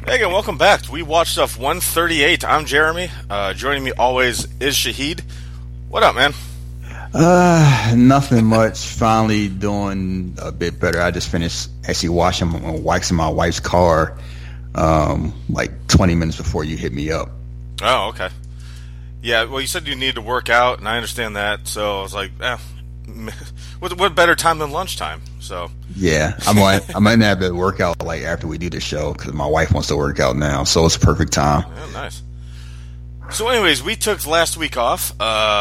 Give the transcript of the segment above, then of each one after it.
Hey again, welcome back. We Watch Stuff 138. I'm Jeremy. Joining me always is Shahid. What up, man? Nothing much. Finally doing a bit better. I just finished actually waxing my wife's car like 20 minutes before you hit me up. Oh, okay. Yeah, well, you said you needed to work out, and I understand that, so I was like, what better time than lunchtime? So yeah, I might have to work out like after we do the show because my wife wants to work out now, so it's a perfect time. Yeah, nice. So anyways, we took last week off.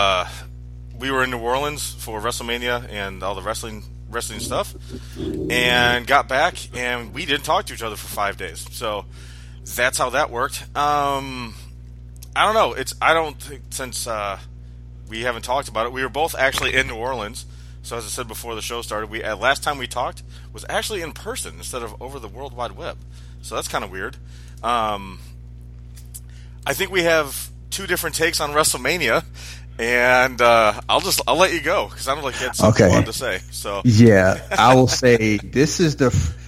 We were in New Orleans for WrestleMania and all the wrestling stuff, and got back, and we didn't talk to each other for 5 days. So that's how that worked. I don't know. I don't think since we haven't talked about it. We were both actually in New Orleans. So as I said before the show started, last time we talked was actually in person instead of over the World Wide Web. So that's kind of weird. I think we have two different takes on WrestleMania. And I'll let you go because I don't like you had something fun to say. So yeah, I will say this is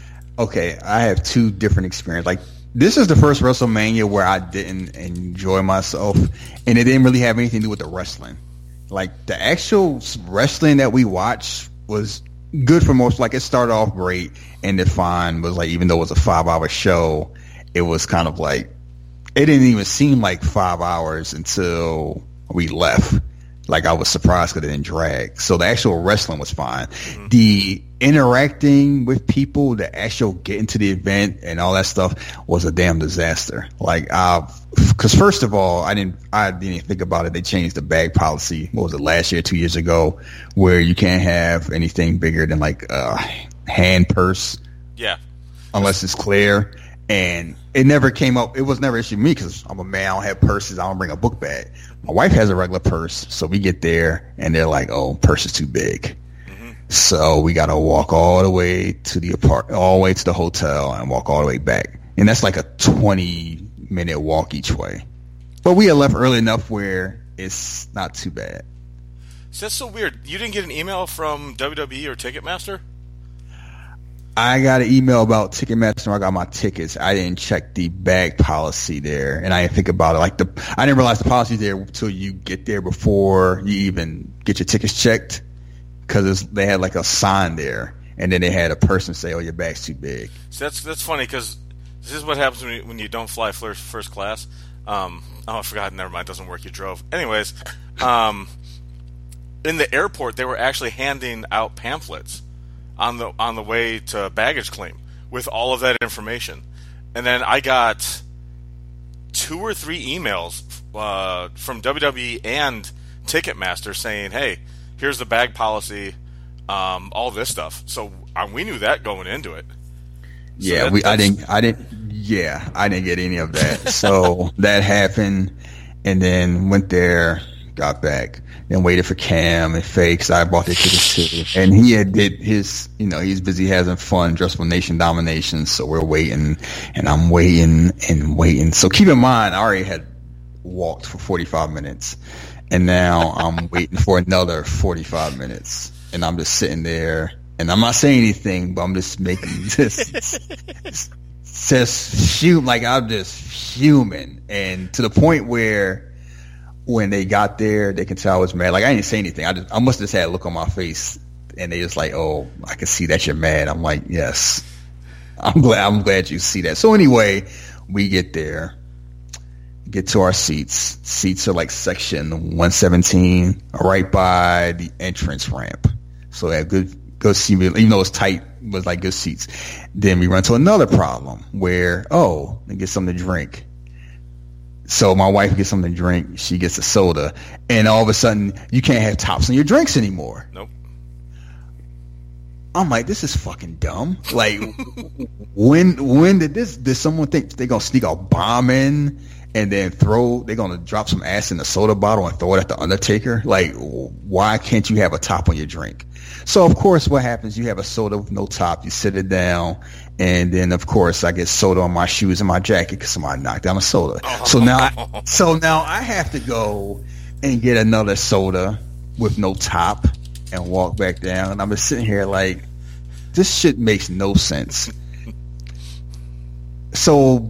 I have two different experiences. Like this is the first WrestleMania where I didn't enjoy myself, and it didn't really have anything to do with the wrestling. Like the actual wrestling that we watched was good for most. Like it started off great, and the fine was like even though it was a 5-hour show, it was kind of like it didn't even seem like 5 hours until we left. Like I was surprised because it didn't drag. So the actual wrestling was fine. Mm-hmm. The interacting with people, the actual getting to the event and all that stuff was a damn disaster. Like, because first of all, I didn't think about it. They changed the bag policy. What was it, last year, 2 years ago, where you can't have anything bigger than like a hand purse. Yeah. Unless it's clear. And it never came up. It was never an issue to me because I'm a man. I don't have purses. I don't bring a book bag. My wife has a regular purse. So we get there and they're like, oh, purse is too big. Mm-hmm. So we got to walk all the way to all the way to the hotel and walk all the way back. And that's like a 20-minute walk each way. But we had left early enough where it's not too bad. So that's so weird. You didn't get an email from WWE or Ticketmaster? I got an email about Ticketmaster when I got my tickets. I didn't check the bag policy there, and I didn't think about it. I didn't realize the policy's there until you get there before you even get your tickets checked, because they had like a sign there, and then they had a person say, "Oh, your bag's too big." So that's funny because this is what happens when you don't fly first class. I forgot. Never mind. It doesn't work. You drove. Anyways, in the airport, they were actually handing out pamphlets on the way to baggage claim with all of that information. And then I got 2 or 3 emails from WWE and Ticketmaster saying, hey, here's the bag policy, all this stuff. So we knew that going into it. So yeah, I didn't get any of that. So that happened, and then went there, got back, then waited for Cam and Faye because I bought their tickets too. And he had did his, he's busy having fun, dressed for Nation Domination. So we're waiting, and I'm waiting and waiting. So keep in mind, I already had walked for 45 minutes, and now I'm waiting for another 45 minutes, and I'm just sitting there, and I'm not saying anything, but I'm just making just fuming, like I'm just fuming, and to the point where when they got there, they can tell I was mad. Like I didn't say anything. I must have just had a look on my face, and they just like, "Oh, I can see that you're mad." I'm like, "Yes, I'm glad you see that." So anyway, we get there, get to our seats. Seats are like section 117, right by the entrance ramp. So they have good seat, even though it's tight, was like good seats. Then we run to another problem where they get something to drink. So my wife gets something to drink. She gets a soda, and all of a sudden you can't have tops on your drinks anymore. Nope. I'm like, this is fucking dumb. Like, when did someone think they're gonna sneak a bomb in and then they're gonna drop some ass in the soda bottle and throw it at the Undertaker? Like, why can't you have a top on your drink? So of course, what happens? You have a soda with no top. You sit it down, and then of course I get soda on my shoes and my jacket because somebody knocked down a soda. So now I have to go and get another soda with no top and walk back down. And I'm just sitting here like, this shit makes no sense. So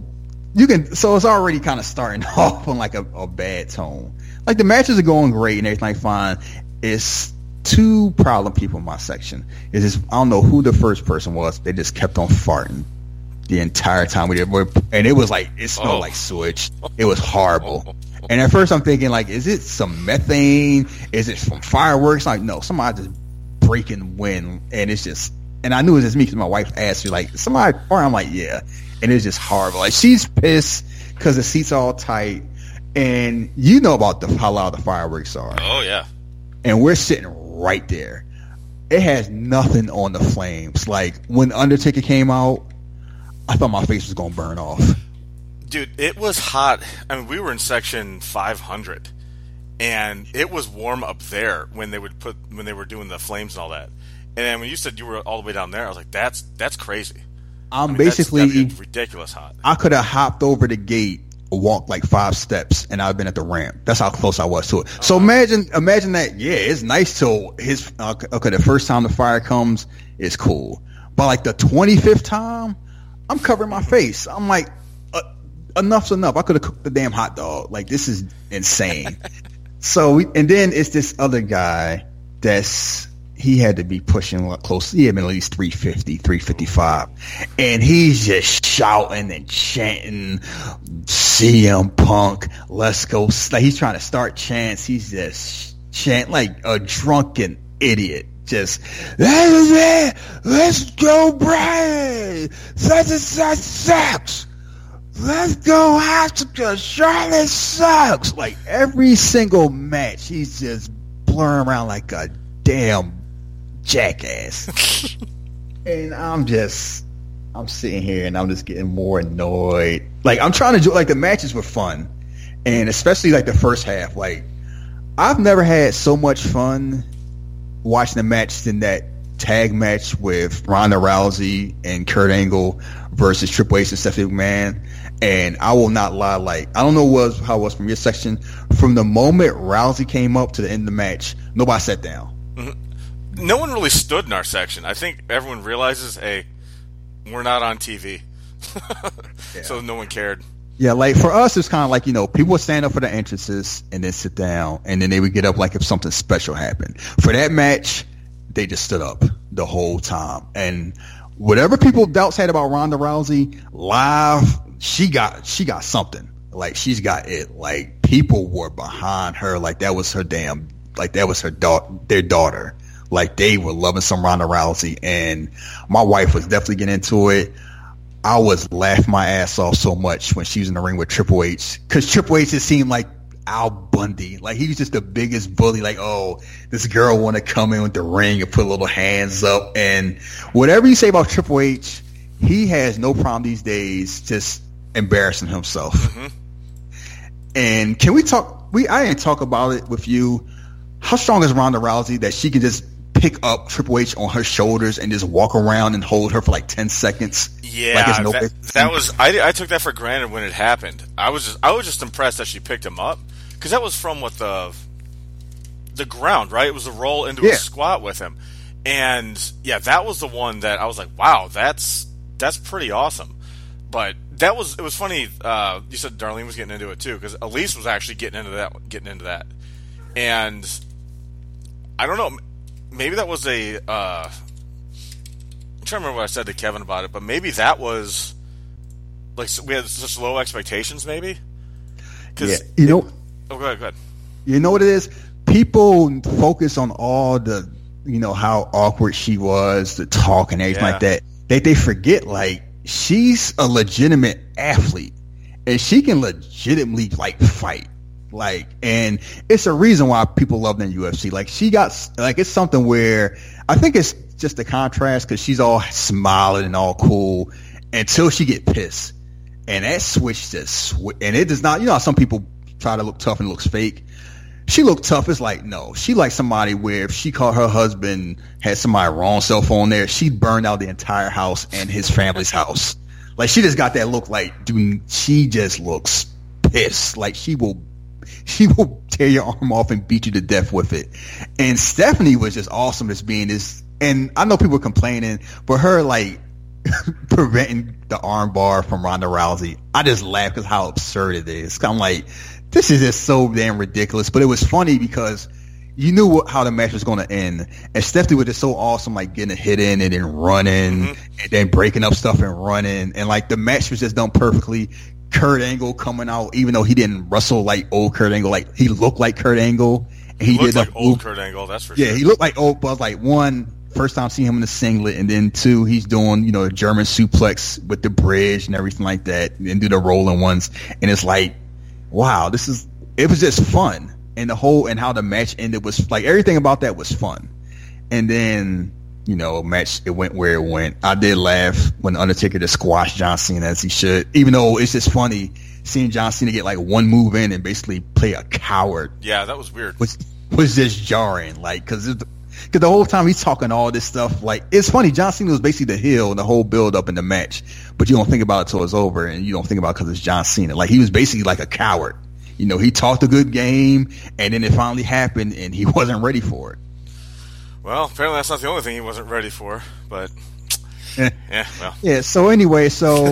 you can, so it's already kind of starting off on like a bad tone. Like the matches are going great and everything fine. It's two problem people in my section. Is this, I don't know who the first person was. They just kept on farting the entire time we did, and it was like it smelled like sewage. It was horrible. And at first I'm thinking like, is it some methane? Is it from fireworks? Like no, somebody just breaking wind, and it's just. And I knew it was just me because my wife asked me like, somebody fart? I'm like, yeah. And it's just horrible. Like she's pissed because the seats are all tight, and you know about how loud the fireworks are. Oh yeah. And we're sitting right there. It has nothing on the flames. Like when Undertaker came out, I thought my face was gonna burn off. Dude, it was hot. I mean, we were in section 500, and it was warm up there when they were doing the flames and all that. And then when you said you were all the way down there, I was like, that's crazy. I mean, basically that's ridiculous hot. I could have hopped over the gate, walked like 5 steps, and I've been at the ramp. That's how close I was to it. So imagine that. Yeah, it's nice till okay. The first time the fire comes, it's cool. But like the 25th time, I'm covering my face. I'm like, enough's enough. I could have cooked the damn hot dog. Like this is insane. And then it's this other guy he had to be pushing close. He had been at least 350, 355. And he's just shouting and chanting, CM Punk, let's go. Like he's trying to start chants. He's just chanting like a drunken idiot. Just, let's go, Brian. Such and such sucks. Let's go Asuka. Charlotte sucks. Like every single match, he's just blurring around like a damn jackass. And I'm sitting here and I'm just getting more annoyed. Like I'm trying to do, like the matches were fun, and especially like the first half. Like I've never had so much fun watching a match than that tag match with Ronda Rousey and Kurt Angle versus Triple H and Stephanie McMahon. And I will not lie, like I don't know how it was from your section. From the moment Rousey came up to the end of the match, nobody sat down. Mm-hmm. No one really stood in our section. I think everyone realizes, hey, we're not on TV. Yeah. So no one cared. Yeah, like for us, it's kind of like, people would stand up for the entrances and then sit down, and then they would get up like if something special happened. For that match, they just stood up the whole time. And whatever people doubts had about Ronda Rousey, live, she got something. Like she's got it. Like people were behind her. Like that was her their daughter. Like they were loving some Ronda Rousey, and my wife was definitely getting into it. I was laughing my ass off so much when she was in the ring with Triple H, because Triple H just seemed like Al Bundy. Like he was just the biggest bully. Like, oh, this girl want to come in with the ring and put little hands up. And whatever you say about Triple H, he has no problem these days just embarrassing himself. Mm-hmm. And can we talk? I didn't talk about it with you. How strong is Ronda Rousey that she can just pick up Triple H on her shoulders and just walk around and hold her for like 10 seconds? Yeah, like that was. I took that for granted when it happened. I was just impressed that she picked him up, because that was from the ground, right? It was a roll into a squat with him, and yeah, that was the one that I was like, wow, that's pretty awesome. But it was funny. You said Darlene was getting into it too, because Elise was actually getting into that, and I don't know. Maybe that was I'm trying to remember what I said to Kevin about it, but maybe that was like we had such low expectations, maybe. Yeah, go ahead. You know what it is? People focus on all the, how awkward she was, the talk and everything like that. They forget, like, she's a legitimate athlete, and she can legitimately like fight. Like, and it's a reason why people love the UFC. Like, she got, like, it's something where I think it's just the contrast, because she's all smiling and all cool until she get pissed, and that switch just and it does not. How some people try to look tough and it looks fake. She looked tough. It's like, no, she like somebody where if she caught her husband had somebody wrong cell phone there, she'd burn out the entire house and his family's house. Like, she just got that look. Like, dude, she just looks pissed. Like, she will tear your arm off and beat you to death with it. And Stephanie was just awesome as being this. And I know people are complaining, but her, like, preventing the armbar from Ronda Rousey. I just laughed because how absurd it is. I'm like, this is just so damn ridiculous. But it was funny because you knew how the match was going to end. And Stephanie was just so awesome, like getting a hit in and then running and then breaking up stuff and running. And like the match was just done perfectly. Kurt Angle coming out, even though he didn't wrestle like old Kurt Angle, like he looked like Kurt Angle. And he looked like old Kurt Angle, that's for sure. Yeah, he looked like old, but I was like, one, first time seeing him in the singlet, and then two, he's doing, a German suplex with the bridge and everything like that, and do the rolling ones. And it's like, wow, it was just fun. And how the match ended was like, everything about that was fun. And then, match, it went where it went. I did laugh when Undertaker just squashed John Cena as he should, even though it's just funny seeing John Cena get like one move in and basically play a coward. Yeah, that was weird. Was just jarring, like, because the whole time he's talking all this stuff, like, it's funny, John Cena was basically the heel in the whole build up in the match, but you don't think about it till it's over, and you don't think about it because it's John Cena. Like, he was basically like a coward. He talked a good game, and then it finally happened, and he wasn't ready for it. Well, apparently that's not the only thing he wasn't ready for, but yeah, well. Yeah, so anyway,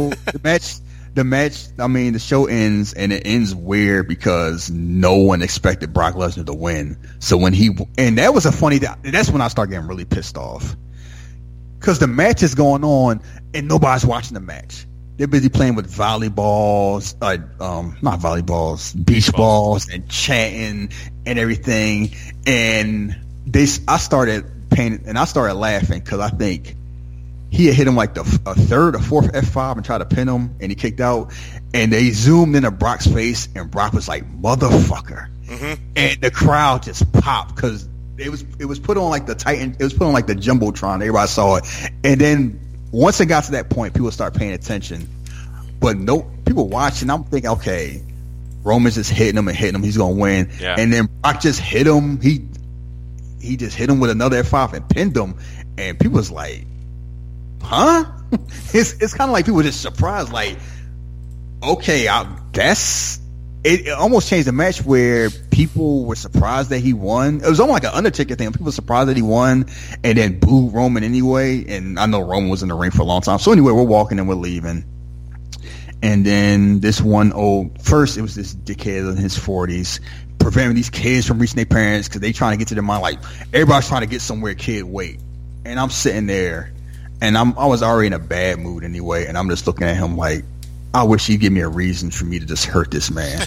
the show ends, and it ends weird because no one expected Brock Lesnar to win. So and that was that's when I started getting really pissed off. Because the match is going on, and nobody's watching the match. They're busy playing with volleyballs, not volleyballs, beach balls, and chanting and everything. And I started laughing because I think he had hit him like a third or fourth F5 and tried to pin him, and he kicked out. And they zoomed into Brock's face, and Brock was like, "Motherfucker!" And the crowd just popped because it was put on like the Titan, it was put on like the jumbotron. Everybody saw it, and then once it got to that point, people start paying attention. But no, people watching. I'm thinking, okay, Roman's just hitting him and hitting him. He's gonna win. Yeah. And then Brock just hit him. He just hit him with another F5 and pinned him. And people was like, huh? It's kind of like people were just surprised, like, okay, it almost changed the match where people were surprised that he won. It was almost like an Undertaker thing. People were surprised that he won and then booed Roman anyway. And I know Roman was in the ring for a long time. So anyway, we're walking and we're leaving. And then first it was this dickhead in his 40s preventing these kids from reaching their parents because they trying to get to their mind, like, everybody's trying to get somewhere, kid, wait. And I'm sitting there, and I was already in a bad mood anyway, and I'm just looking at him like, I wish he'd give me a reason for me to just hurt this man.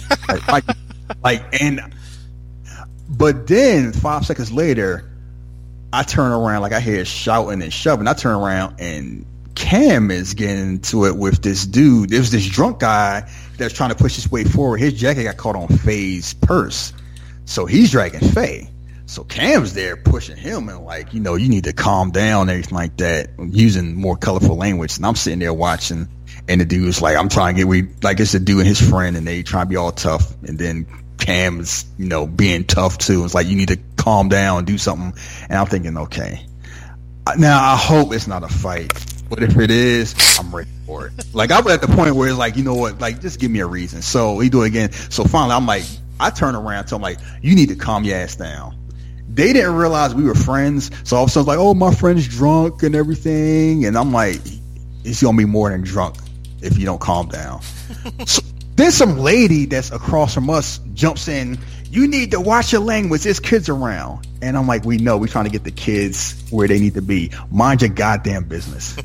But then 5 seconds later, I turn around, like I hear shouting and shoving. I turn around and Cam is getting into it with this dude. There was this drunk guy that's trying to push his way forward. His jacket got caught on Faye's purse, so he's dragging Faye. So Cam's there pushing him and like, you need to calm down and everything like that, using more colorful language. And I'm sitting there watching, and the dude's like, I'm trying to it's the dude and his friend, and they trying to be all tough. And then Cam's, being tough too. It's like, you need to calm down and do something. And I'm thinking, okay, now I hope it's not a fight. But if it is, I'm ready for it. Like, I was at the point where it's like, you know what, like, just give me a reason. So he do it again. So finally, I'm like, I turn around to him like, you need to calm your ass down. They didn't realize we were friends. So all of a sudden, like, oh, my friend's drunk and everything. And I'm like, it's going to be more than drunk if you don't calm down. So then some lady that's across from us jumps in, you need to watch your language. There's kids around. And I'm like, we know. We're trying to get the kids where they need to be. Mind your goddamn business.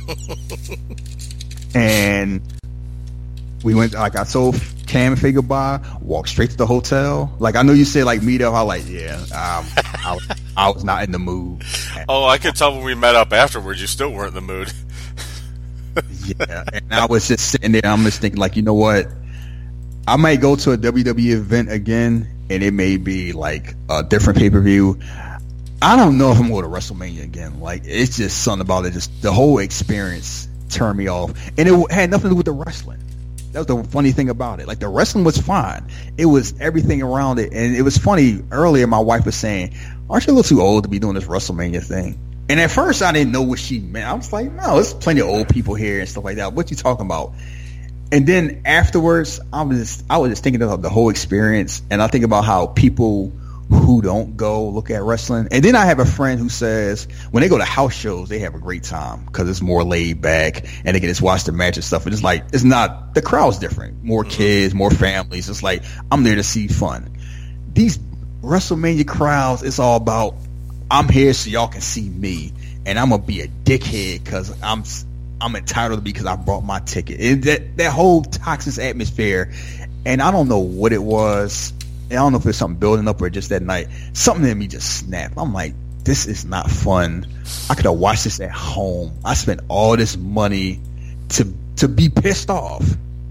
And we went, like, I told Cam and Faye goodbye, walked straight to the hotel. Like, I know you said, like, meet up. I was like, yeah, I was not in the mood. Oh, I could tell when we met up afterwards, you still weren't in the mood. Yeah, and I was just sitting there. I'm just thinking, like, you know what? I might go to a WWE event again, and it may be like a different pay-per-view. I don't know if I'm going to WrestleMania again. Like, it's just something about it. Just the whole experience turned me off, and it had nothing to do with the wrestling. That was the funny thing about it. Like, the wrestling was fine. It was everything around it, and it was funny. Earlier, my wife was saying, "Aren't you a little too old to be doing this WrestleMania thing?" And at first, I didn't know what she meant. I was like, "No, there's plenty of old people here and stuff like that. What you talking about?" And then afterwards, I was just thinking about the whole experience, and I think about how people who don't go look at wrestling. And then I have a friend who says when they go to house shows, they have a great time because it's more laid back and they can just watch the match and stuff. And it's like, it's not, the crowd's different. More kids, more families. It's like, I'm there to see fun. These WrestleMania crowds, it's all about, I'm here so y'all can see me. And I'm going to be a dickhead because I'm entitled to be because I bought my ticket. That whole toxic atmosphere. And I don't know what it was. I don't know if it's something building up or just that night. Something in me just snapped. I'm like, this is not fun. I could have watched this at home. I spent all this money to be pissed off.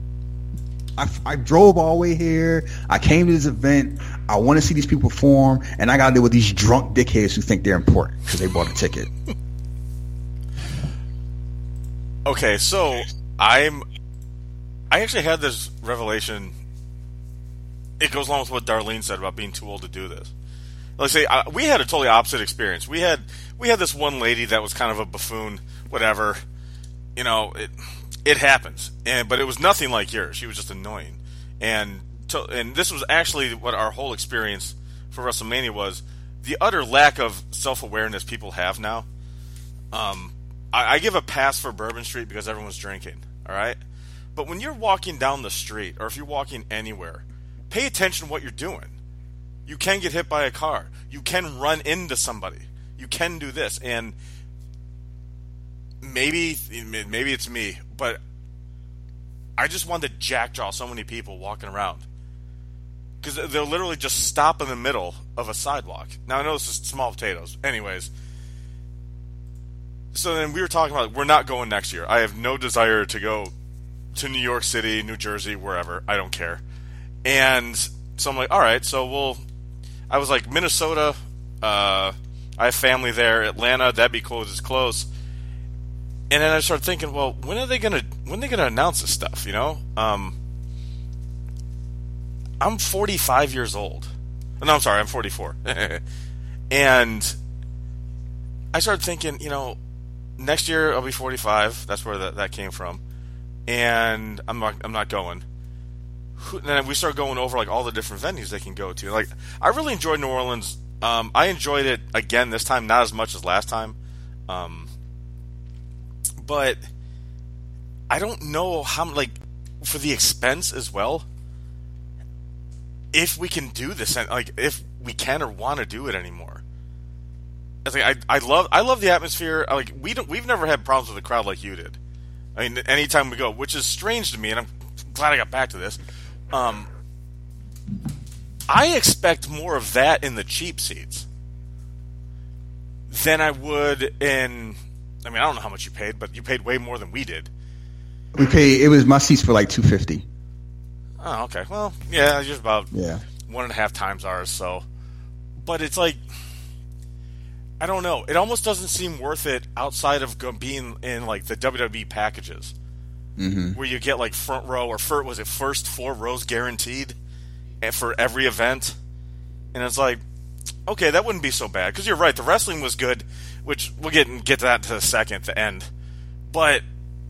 I drove all the way here. I came to this event. I want to see these people perform, and I got to deal with these drunk dickheads who think they're important because they bought a ticket. Okay, so I actually had this revelation. It goes along with what Darlene said about being too old to do this. Let's say we had a totally opposite experience. We had this one lady that was kind of a buffoon, whatever. You know, it happens, but it was nothing like yours. She was just annoying, and this was actually what our whole experience for WrestleMania was: the utter lack of self-awareness people have now. I give a pass for Bourbon Street because everyone's drinking, all right? But when you're walking down the street, or if you're walking anywhere, pay attention to what you're doing. You can get hit by a car. You can run into somebody. You can do this. And maybe it's me, but I just want to jackjaw so many people walking around. Because they'll literally just stop in the middle of a sidewalk. Now, I know this is small potatoes. Anyways. So then we were talking about, we're not going next year. I have no desire to go to New York City, New Jersey, wherever. I don't care. And so I'm like, all right, so I was like, Minnesota, I have family there. Atlanta, that'd be close. It's close. And then I started thinking, well, when are they gonna announce this stuff? You know, I'm 45 years old. No, I'm sorry, I'm 44. And I started thinking, you know, next year I'll be 45. That's where that came from. And I'm not going. And then we started going over like all the different venues they can go to. Like, I really enjoyed New Orleans. I enjoyed it again this time, not as much as last time. But I don't know how, like, for the expense as well, if we can do this, like, if we can or want to do it anymore. I love the atmosphere. Like, we've never had problems with the crowd like you did. I mean, anytime we go, which is strange to me, and I'm glad I got back to this. I expect more of that in the cheap seats than I would in. I mean, I don't know how much you paid, but you paid way more than we did. It was my seats for like $250. Oh, okay. Well, yeah, just about 1.5 times ours. So, but it's like, I don't know. It almost doesn't seem worth it outside of being in like the WWE packages, where you get like front row or first 4 rows guaranteed for every event, and it's like, okay, that wouldn't be so bad because you're right. The wrestling was good, which we'll get to that to the second at the end, but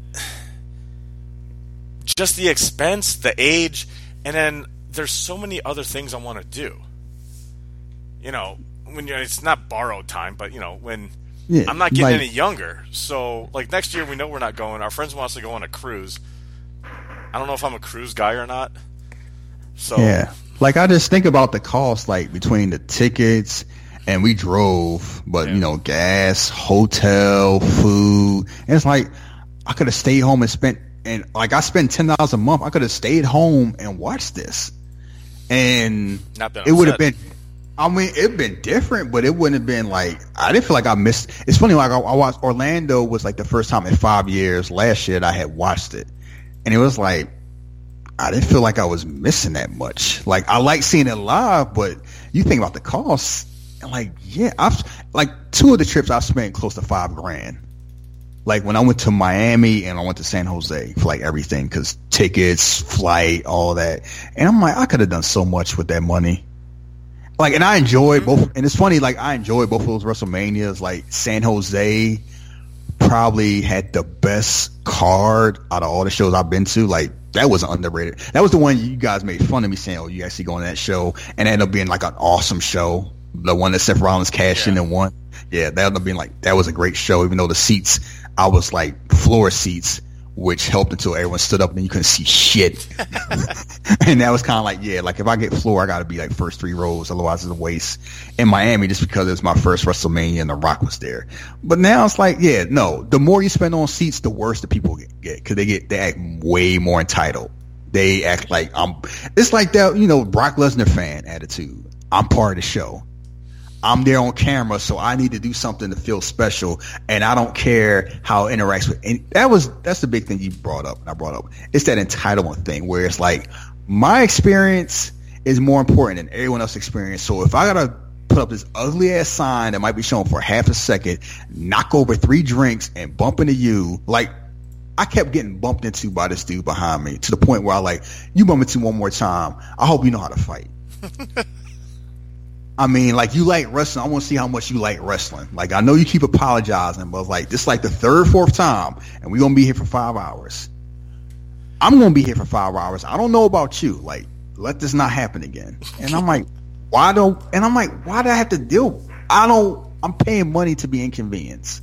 just the expense, the age, and then there's so many other things I want to do. You know, when it's not borrowed time, but you know, when I'm not getting any younger. So, like, next year we know we're not going. Our friends want us to go on a cruise. I don't know if I'm a cruise guy or not. So yeah, like I just think about the cost, like between the tickets and we drove, but you know, gas, hotel, food, and it's like I could have stayed home and spent. And like I spend $10 a month, I could have stayed home and watched this, and it would have been. I mean, it'd been different, but it wouldn't have been like I didn't feel like I missed. It's funny, like I watched Orlando was like the first time in 5 years last year that I had watched it, and it was like I didn't feel like I was missing that much. Like I like seeing it live, but you think about the costs, and like I've like 2 of the trips I've spent close to $5,000. Like when I went to Miami and I went to San Jose for like everything, because tickets, flight, all that. And I'm like, I could have done so much with that money. Like, and I enjoyed both. And it's funny, like I enjoyed both of those WrestleManias. Like San Jose probably had the best card out of all the shows I've been to. Like That was underrated. That was the one you guys made fun of me saying, "Oh, you actually going to that show," and it ended up being like an awesome show. The one that Seth Rollins cashed in and won. Yeah, that ended up being like that was a great show. Even though the seats, I was like floor seats, which helped until everyone stood up and you couldn't see shit. And that was kind of like, yeah, like if I get floor, I got to be like first 3 rows, otherwise it's a waste. In Miami, just because it was my first WrestleMania and The Rock was there. But now it's like, yeah, no, the more you spend on seats, the worse the people get because they act way more entitled. They act like it's like that, Brock Lesnar fan attitude. I'm part of the show. I'm there on camera, so I need to do something to feel special, and I don't care how it interacts with. And that's the big thing you brought up, and I brought up. It's that entitlement thing where it's like my experience is more important than everyone else's experience. So if I gotta put up this ugly ass sign that might be shown for half a second, knock over 3 drinks, and bump into you, like I kept getting bumped into by this dude behind me to the point where I like, you bump into one more time, I hope you know how to fight. I mean, like, you like wrestling. I want to see how much you like wrestling. Like, I know you keep apologizing, but like, this is like the 3rd, 4th time, and we're going to be here for 5 hours. I'm going to be here for 5 hours. I don't know about you. Like, let this not happen again. And I'm like, why do I have to deal? I'm paying money to be inconvenienced.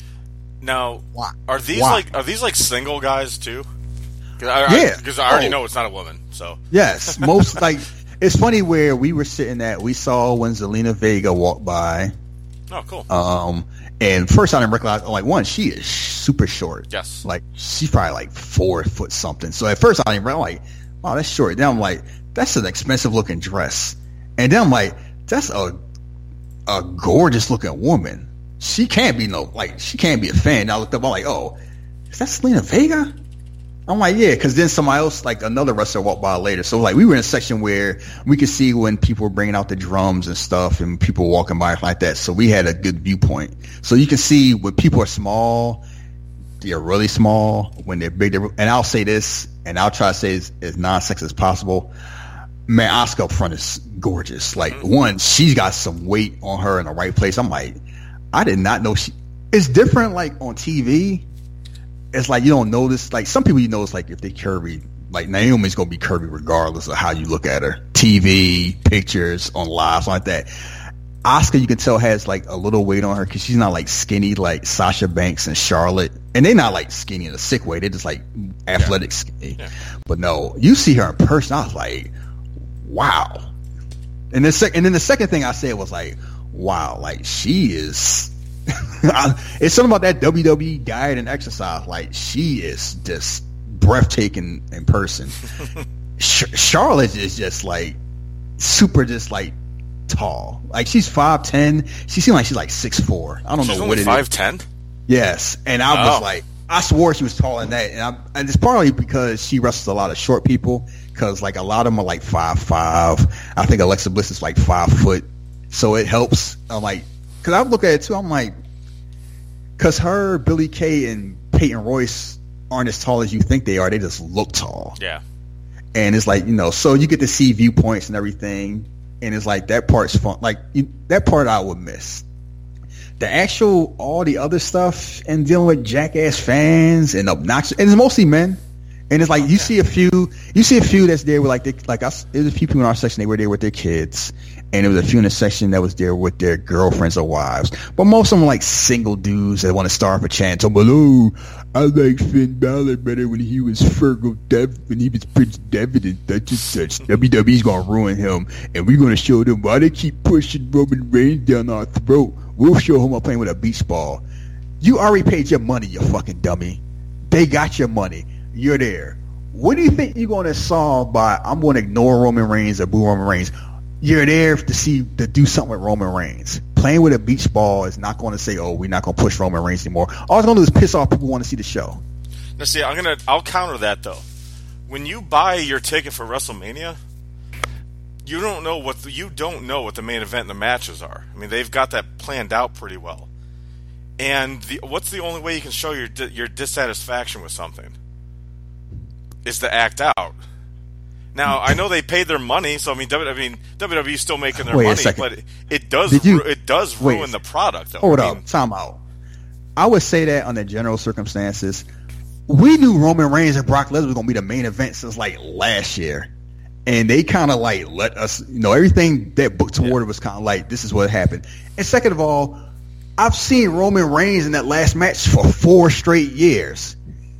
Now, why? Are these like single guys too? Yeah. Because I already know it's not a woman, so. Yes. Most, like, it's funny where we were sitting we saw when Zelina Vega walked by. Oh, cool. And first I didn't recognize, I'm like, one, she is super short. Yes. Like, she's probably like 4 foot something. So at first I didn't realize, like, wow, that's short. Then I'm like, that's an expensive looking dress. And then I'm like, that's a gorgeous looking woman. She can't be she can't be a fan. And I looked up, I'm like, oh, is that Zelina Vega? I'm like, yeah, because then somebody else, like another wrestler, walked by later. So like, we were in a section where we could see when people were bringing out the drums and stuff, and people walking by like that. So we had a good viewpoint. So you can see when people are small, they're really small. When they're big, and I'll say this, and I'll try to say as non-sex as possible. Man, Asuka up front is gorgeous. Like, one, she's got some weight on her in the right place. I'm like, I did not know it's different. Like on TV. It's like you don't notice. Like some people, it's like if they curvy, like Naomi's gonna be curvy regardless of how you look at her. TV, pictures, on live, like that. Asuka, you can tell, has like a little weight on her because she's not like skinny like Sasha Banks and Charlotte, and they're not like skinny in a sick way. They're just like athletic skinny. Yeah. But no, you see her in person, I was like, wow. And then the second thing I said was like, wow, like she is. It's something about that WWE diet and exercise. Like, she is just breathtaking in person. Charlotte is just like super, just like tall. Like, she's 5'10". She seems like she's like 6'4". I don't know what it is. 5'10"? Yes, and I was like, I swore she was taller than that, and it's partly because she wrestles a lot of short people. Because like a lot of them are like 5'5". I think Alexa Bliss is like 5 foot, so it helps. I'm like. Because I look at it too, I'm like, because her, Billie Kay, and Peyton Royce aren't as tall as you think they are. They just look tall. Yeah. And it's like, so you get to see viewpoints and everything. And it's like, that part's fun. Like, that part I would miss. The all the other stuff and dealing with jackass fans and obnoxious, and it's mostly men. And it's like, you see a few that's there with there's a few people in our section, they were there with their kids. And there was a few in the section that was there with their girlfriends or wives. But most of them were like single dudes that want to start up a chant. So, oh, I like Finn Balor better when he was when he was Prince Devitt and such and such. WWE's going to ruin him. And we're going to show them why they keep pushing Roman Reigns down our throat. We'll show him playing with a beach ball. You already paid your money, you fucking dummy. They got your money. You're there. What do you think you're going to solve by, I'm going to ignore Roman Reigns or boo Roman Reigns? You're there to do something with Roman Reigns. Playing with a beach ball is not going to say, oh, we're not going to push Roman Reigns anymore. All it's going to do is piss off people who want to see the show. Now, see, I'll counter that though. When you buy your ticket for WrestleMania, you don't know what the main event and the matches are. I mean, they've got that planned out pretty well. And what's the only way you can show your dissatisfaction with something? Is to act out. Now, I know they paid their money, so WWE's still making their money, but it does ruin the product, though. Hold up, time out. I would say that under general circumstances, we knew Roman Reigns and Brock Lesnar was going to be the main event since like last year. And they kind of like let us, everything that booked toward it was kind of like, this is what happened. And second of all, I've seen Roman Reigns in that last match for 4 straight years.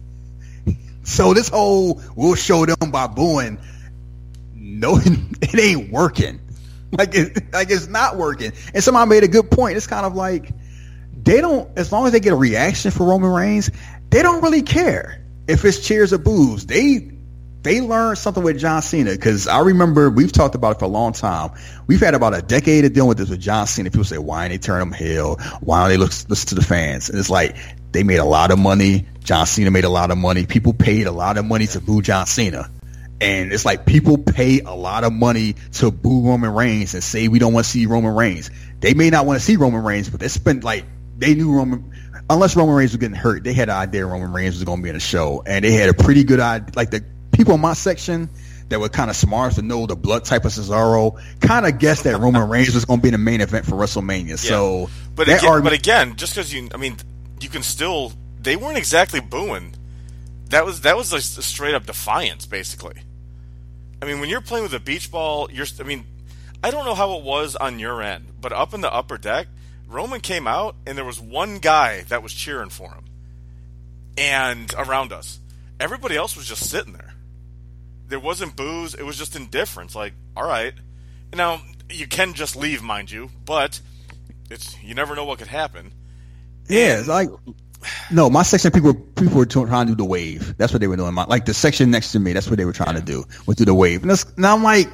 So this whole, we'll show them by booing, no, it ain't working. Like it's not working. And somebody made a good point. It's kind of like, they don't, as long as they get a reaction for Roman Reigns, they don't really care if it's cheers or boos. They learned something with John Cena, because I remember we've talked about it for a long time. We've had about a decade of dealing with this with John Cena. People say, why didn't they turn him heel? Why don't they listen to the fans? And it's like, they made a lot of money. John Cena made a lot of money. People paid a lot of money to boo John Cena. And it's like, people pay a lot of money to boo Roman Reigns and say we don't want to see Roman Reigns. They may not want to see Roman Reigns, but they spent like, they knew unless Roman Reigns was getting hurt, they had an idea Roman Reigns was going to be in the show. And they had a pretty good idea, like the people in my section that were kind of smart to know the blood type of Cesaro kind of guessed that Roman Reigns was going to be in the main event for WrestleMania. Yeah. So, but again, just because you can still, they weren't exactly booing. That was a straight up defiance, basically. I mean, when you're playing with a beach ball, I don't know how it was on your end, but up in the upper deck, Roman came out and there was one guy that was cheering for him, and around us, everybody else was just sitting there. There wasn't boos. It was just indifference. Like, all right. Now, you can just leave, mind you, but you never know what could happen. Yeah, it's like, no, my section, people were trying to do the wave. That's what they were doing. Like the section next to me, that's what they were trying to do, was do the wave. And I'm like,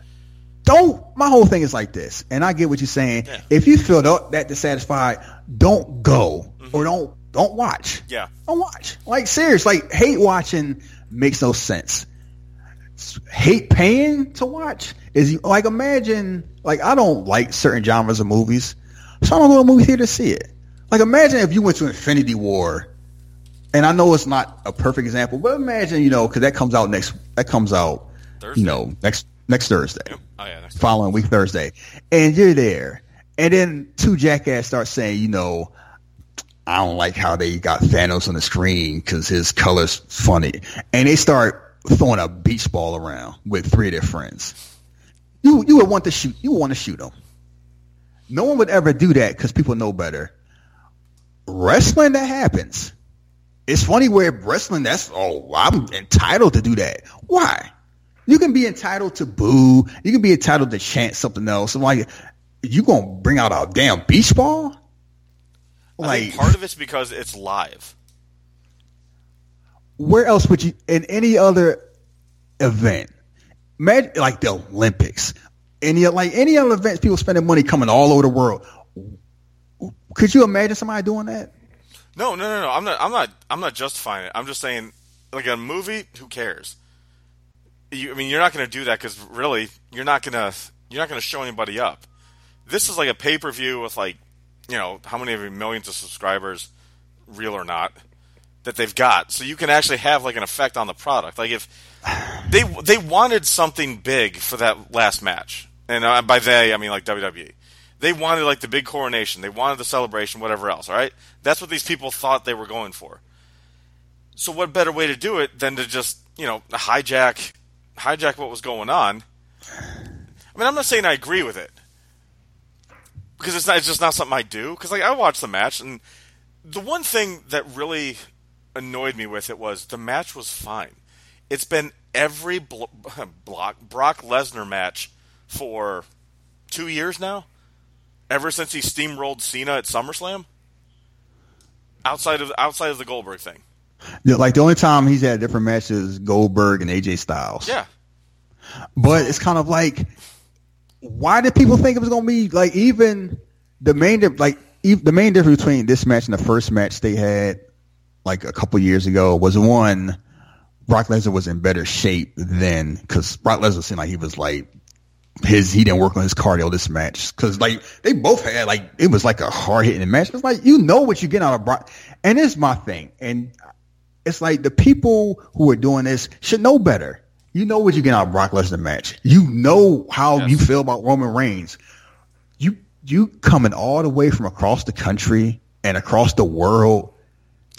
my whole thing is like this, and I get what you're saying. Yeah. If you feel that dissatisfied, don't go, or don't watch. Yeah. Don't watch. Like, seriously, like, hate watching makes no sense. Hate paying to watch is like, imagine, like, I don't like certain genres of movies, so I don't go to a movie theater to see it. Like, imagine if you went to Infinity War, and I know it's not a perfect example, but imagine, because that comes out Thursday. Next Thursday. Yep. Oh yeah, following week Thursday, and you're there, and then two jackass start saying, I don't like how they got Thanos on the screen because his color's funny, and they start throwing a beach ball around with 3 of their friends. You would want to shoot. You would want to shoot them. No one would ever do that because people know better. Wrestling, that happens. It's funny where wrestling, I'm entitled to do that. Why? You can be entitled to boo. You can be entitled to chant something else. I'm like, you gonna bring out a damn beach ball? I think part of it's because it's live. Where else would you, in any other event, imagine like the Olympics, any other events, people spending money coming all over the world. Could you imagine somebody doing that? No. I'm not justifying it. I'm just saying, like, a movie, who cares? You're not going to do that because really, you're not going to show anybody up. This is like a pay-per-view with, like, how many of your millions of subscribers, real or not, that they've got. So you can actually have, like, an effect on the product. Like, if they wanted something big for that last match, and by they, I mean, like, WWE. They wanted, like, the big coronation. They wanted the celebration, whatever else, all right? That's what these people thought they were going for. So what better way to do it than to just, hijack what was going on? I mean, I'm not saying I agree with it, because it's just not something I do. Because, like, I watched the match, and the one thing that really annoyed me with it was the match was fine. It's been every Brock Lesnar match for 2 years now, ever since he steamrolled Cena at SummerSlam. Outside of the Goldberg thing. Yeah, like, the only time he's had different matches, Goldberg and AJ Styles. Yeah. But it's kind of like, why did people think it was going to be, like, even the main difference between this match and the first match they had, like, a couple years ago was, one, Brock Lesnar was in better shape then, because Brock Lesnar seemed like he was, like, he didn't work on his cardio this match, because, like, they both had, like, it was like a hard hitting match. It's like, what you get out of Brock, and it's my thing, and it's like the people who are doing this should know better. You know what you get out of Brock Lesnar match. You know how you feel about Roman Reigns. You coming all the way from across the country and across the world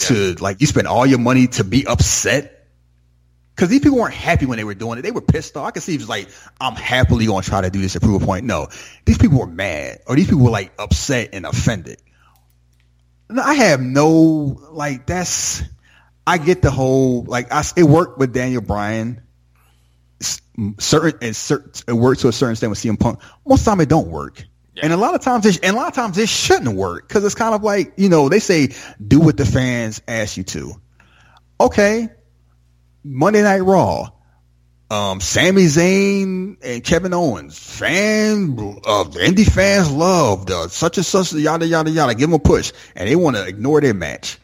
to like you spend all your money to be upset. Because these people weren't happy when they were doing it. They were pissed off. I could see it was like, I'm happily going to try to do this to prove a point. No, these people were mad, or these people were like upset and offended. I have no, like, I get the whole, like, it worked with Daniel Bryan. It worked to a certain extent with CM Punk. Most of the time it don't work. Yeah. And a lot of times it shouldn't work. Because it's kind of like, they say, do what the fans ask you to. Okay. Monday Night Raw, Sami Zayn and Kevin Owens, indie fans love the such and such, yada, yada, yada, give them a push, and they want to ignore their match.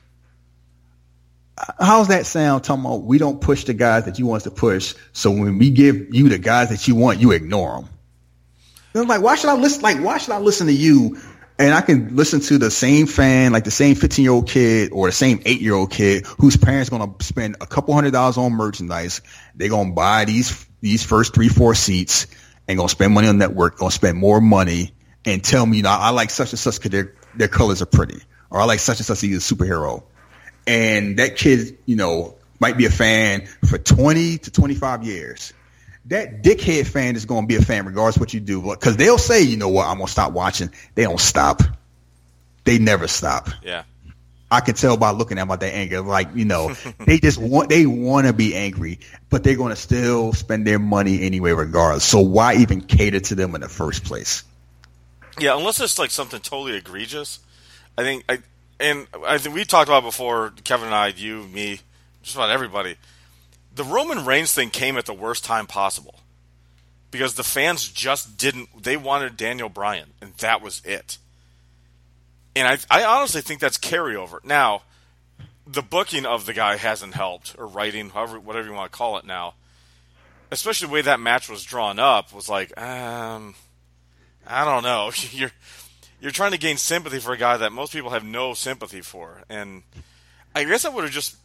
How's that sound talking about we don't push the guys that you want us to push, so when we give you the guys that you want, you ignore them? I'm like, why should I listen to you? And I can listen to the same fan, like the same 15-year-old kid or the same 8-year-old kid whose parents going to spend a couple $100s on merchandise. They're going to buy these first 3-4 seats and going to spend money on network, going to spend more money and tell me, I like such and such because their colors are pretty, or I like such and such because he's a superhero. And that kid, might be a fan for 20 to 25 years. That dickhead fan is going to be a fan regardless of what you do. Because they'll say, you know what, I'm going to stop watching. They don't stop. They never stop. Yeah. I can tell by looking at them about their anger. Like, they want to be angry, but they're going to still spend their money anyway regardless. So why even cater to them in the first place? Yeah, unless it's like something totally egregious. I think we talked about before, Kevin and I, you, me, just about everybody. The Roman Reigns thing came at the worst time possible because the fans just they wanted Daniel Bryan, and that was it. And I honestly think that's carryover. Now, the booking of the guy hasn't helped, or writing, whatever you want to call it now. Especially the way that match was drawn up was like, I don't know. You're trying to gain sympathy for a guy that most people have no sympathy for. And I guess I would have just...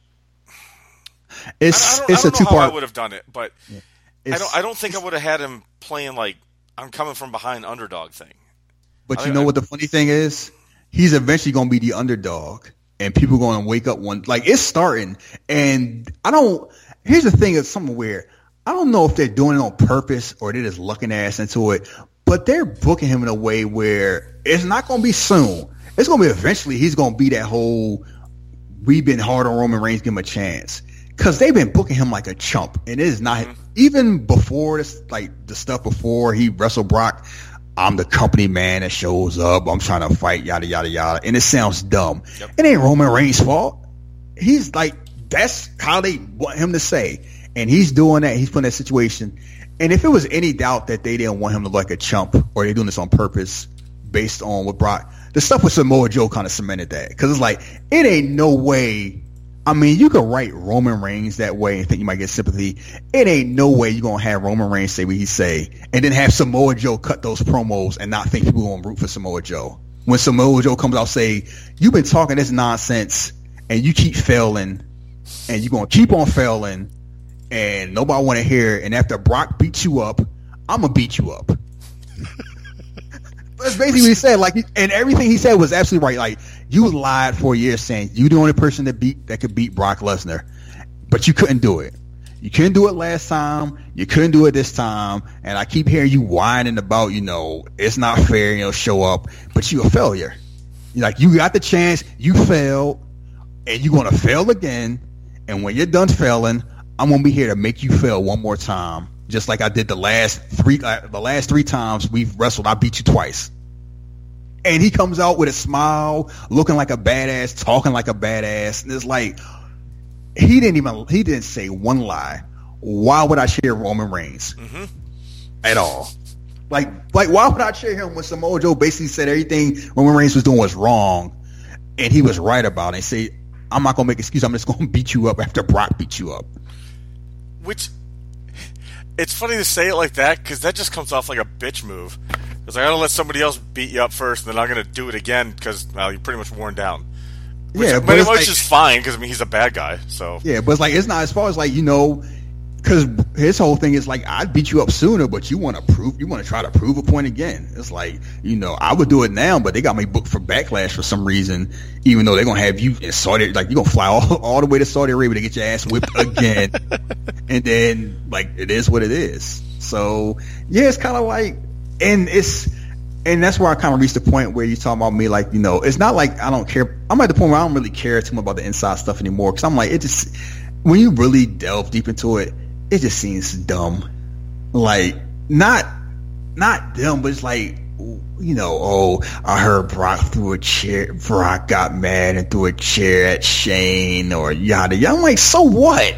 I don't know how I would have done it, but I don't think I would have had him playing like I'm coming from behind underdog thing. But you know what the funny thing is? He's eventually going to be the underdog, and people are going to wake up it's starting. And here's the thing, it's something weird. I don't know if they're doing it on purpose or they're just lucking their ass into it, but they're booking him in a way where it's not going to be soon. It's going to be eventually he's going to be that whole, we've been hard on Roman Reigns, give him a chance. Because they've been booking him like a chump, and it is not even before this, like the stuff before he wrestled Brock. I'm the company man that shows up. I'm trying to fight, yada yada yada, and it sounds dumb. Yep. It ain't Roman Reigns' fault. He's like, that's how they want him to say, and he's doing that. He's put in that situation. And if it was any doubt that they didn't want him to look like a chump, or they're doing this on purpose, based on what Brock, the stuff with Samoa Joe kind of cemented that, because it's like it ain't no way. I mean, you could write Roman Reigns that way and think you might get sympathy. It ain't no way you're going to have Roman Reigns say what he say and then have Samoa Joe cut those promos and not think people are going to root for Samoa Joe. When Samoa Joe comes out say, you've been talking this nonsense and you keep failing and you're going to keep on failing and nobody want to hear it. And after Brock beats you up, I'm going to beat you up. That's basically what he said. Like, and everything he said was absolutely right. Like, you lied for a year saying you the only person that could beat Brock Lesnar, but you couldn't do it. You couldn't do it last time. You couldn't do it this time. And I keep hearing you whining about, it's not fair, show up, but you a failure. Like, you got the chance, you failed, and you're going to fail again. And when you're done failing, I'm going to be here to make you fail one more time. Just like I did the last three times we've wrestled, I beat you twice. And he comes out with a smile, looking like a badass, talking like a badass. And it's like, he didn't say one lie. Why would I cheer Roman Reigns? Mm-hmm. At all? Like, why would I cheer him when Samoa Joe basically said everything Roman Reigns was doing was wrong, and he was right about it? And say, I'm not going to make excuses. I'm just going to beat you up after Brock beat you up. Which, it's funny to say it like that, because that just comes off like a bitch move. It's like, I'm going to let somebody else beat you up first, and then I'm going to do it again, because, you're pretty much worn down. Which is fine, because, he's a bad guy, so. Yeah, but it's not, as far as, Because his whole thing is like, I'd beat you up sooner, but you want to try to prove a point again. It's like, I would do it now, but they got me booked for Backlash for some reason, even though they're going to have you in Saudi, like, you're going to fly all the way to Saudi Arabia to get your ass whipped again. And then, like, it is what it is. So, yeah, it's kind of like, and that's where I kind of reached the point where you're talking about me, like, it's not like I don't care. I'm at the point where I don't really care too much about the inside stuff anymore, because I'm like, when you really delve deep into it, it just seems dumb. Like, not dumb, but it's like, I heard Brock got mad and threw a chair at Shane or yada yada. I'm like, so what?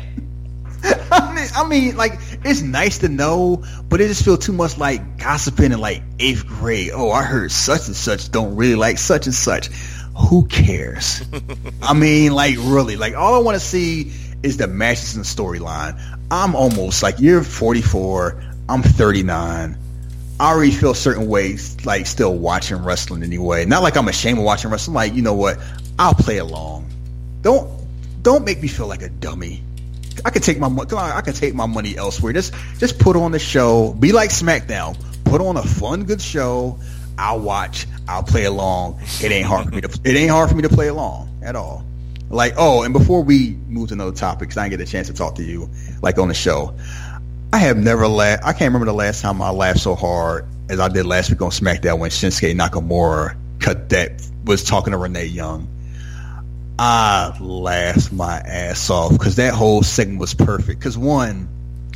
I mean, like, it's nice to know, but it just feels too much like gossiping in like 8th grade. Oh, I heard such and such don't really like such and such. Who cares? I mean, like, really, like, all I want to see is the matches and the storyline. I'm almost like, you're 44, I'm 39. I already feel certain ways, like, still watching wrestling anyway. Not like I'm ashamed of watching wrestling. Like, you know what? I'll play along. Don't make me feel like a dummy. I can take my money elsewhere. Just put on the show. Be like SmackDown. Put on a fun, good show. I'll watch. I'll play along. It ain't hard for me to play along at all. Like, and before we move to another topic, because I didn't get a chance to talk to you, like, on the show, I have never laughed. I can't remember the last time I laughed so hard as I did last week on SmackDown when Shinsuke Nakamura was talking to Renee Young. I laughed my ass off because that whole segment was perfect. Because one,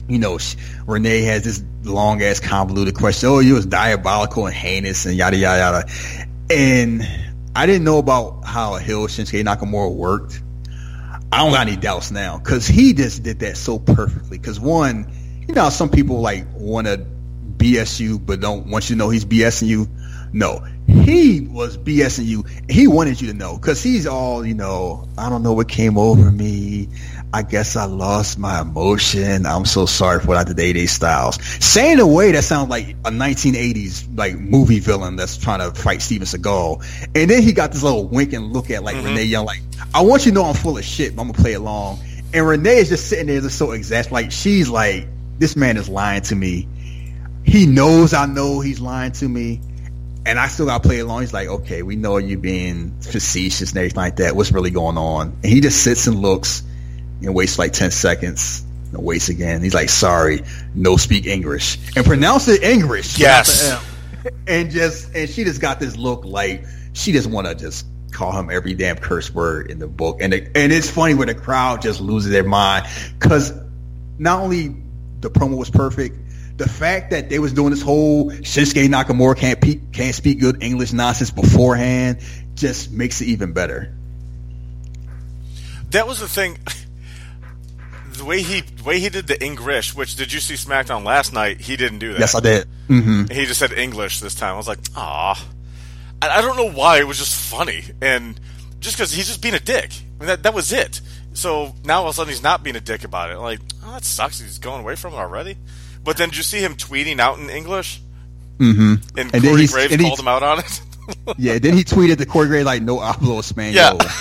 Renee has this long ass convoluted question. Oh, you was diabolical and heinous and yada yada yada. And I didn't know about how a heel Shinsuke Nakamura worked. I don't got any doubts now because he just did that so perfectly. Because one, how some people like want to BS you but don't want you to know he's BSing you. No, he was BSing you. He wanted you to know because he's all, I don't know what came over me. I guess I lost my emotion. I'm so sorry for what I did to AJ Styles. Saying a way that sounds like a 1980s like movie villain that's trying to fight Steven Seagal. And then he got this little wink and look at like Renee Young, like, I want you to know I'm full of shit, but I'm gonna play along. And Renee is just sitting there just so exasperated. Like, she's like, this man is lying to me. He knows I know he's lying to me. And I still got to play along. He's like, okay, we know you being facetious and everything like that. What's really going on? And he just sits and looks and waits like 10 seconds and waits again. He's like, sorry, no speak English. And pronounce it English. Yes. And she just got this look like she just want to just call him every damn curse word in the book. And it's funny where the crowd just loses their mind because not only the promo was perfect, the fact that they was doing this whole Shinsuke Nakamura can't speak good English nonsense beforehand just makes it even better. That was the thing. The way he did the English, which did you see SmackDown last night? He didn't do that. Yes, I did. Mm-hmm. He just said English this time. I was like, ah. I don't know why. It was just funny. And just because he's just being a dick. I mean, that was it. So now all of a sudden he's not being a dick about it. Like, that sucks. He's going away from it already. But then did you see him tweeting out in English? Mm-hmm. And Corey Graves called him out on it? Yeah, then he tweeted to Corey Graves like, no hablo español.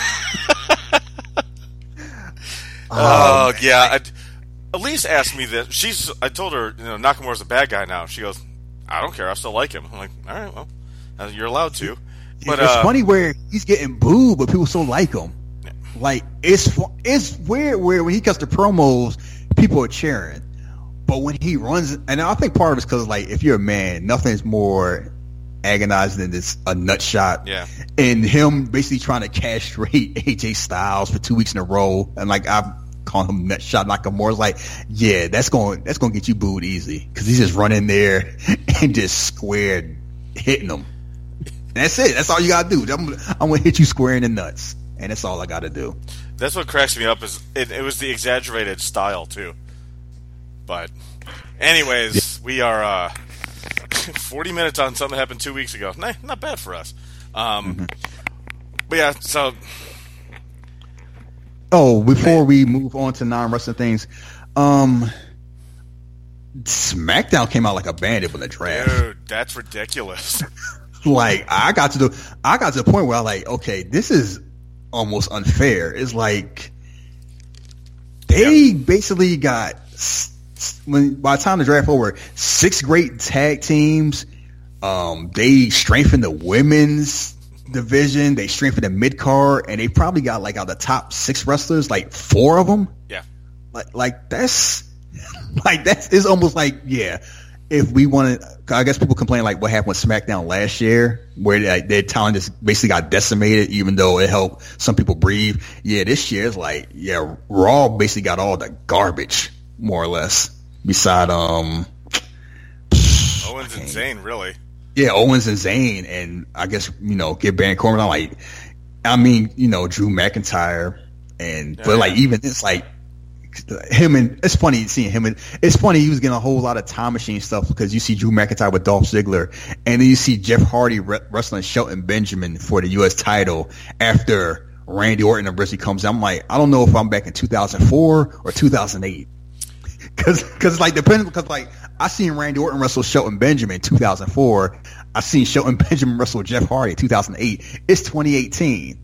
Yeah. Yeah. Elise asked me this. I told her, Nakamura's a bad guy now. She goes, I don't care. I still like him. I'm like, all right, well, you're allowed to. But it's funny where he's getting booed, but people still like him. Yeah. Like, it's weird where when he cuts the promos, people are cheering. But when he runs, and I think part of it's because, like, if you're a man, nothing's more agonizing than a nut shot. Yeah. And him basically trying to castrate AJ Styles for 2 weeks in a row, and like I'm calling him nut shot Nakamura's like, yeah, that's going to get you booed easy because he's just running there and just square hitting him. And that's it. That's all you gotta do. I'm gonna hit you square in the nuts, and that's all I gotta do. That's what cracks me up is it was the exaggerated style too. But, anyways, we are 40 minutes on something that happened 2 weeks ago. Nah, not bad for us. But yeah, so. Oh, before we move on to non-wrestling things, SmackDown came out like a bandit with the draft. Dude, that's ridiculous. Like, I got to the point where I'm like, okay, this is almost unfair. It's like they basically got by the time the draft over, 6 great tag teams. They strengthened the women's division. They strengthened the mid card, and they probably got like out of the top 6 wrestlers, like 4 of them. Yeah, like that's it's almost like, yeah. If we want to, I guess people complain like what happened with SmackDown last year, where their talent just basically got decimated, even though it helped some people breathe. Yeah, this year it's like, yeah, Raw basically got all the garbage, more or less. Beside Owens and Zayn, really. Yeah, Owens and Zayn, and I guess get Baron Corbin. Drew McIntyre, but like even it's like. Him, and it's funny seeing him, and it's funny he was getting a whole lot of time machine stuff because you see Drew McIntyre with Dolph Ziggler, and then you see Jeff Hardy wrestling Shelton Benjamin for the U.S. title after Randy Orton originally comes out. I'm like, I don't know if I'm back in 2004 or 2008 because like depending, because like I seen Randy Orton wrestle Shelton Benjamin in 2004, I seen Shelton Benjamin wrestle Jeff Hardy in 2008. It's 2018.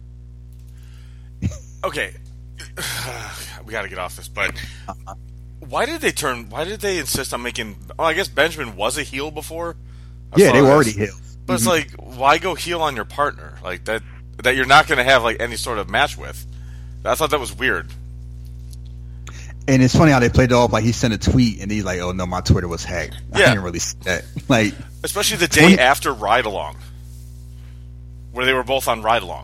Okay. We got to get off this, but why did they insist on making? Well, I guess Benjamin was a heel before. Yeah, they were already heel. But it's like, why go heel on your partner like that you're not going to have like any sort of match with? I thought that was weird. And it's funny how they played it off like he sent a tweet and he's like, "Oh no, my Twitter was hacked." Yeah. I didn't really see that. Like, especially the day after Ride Along, where they were both on Ride Along.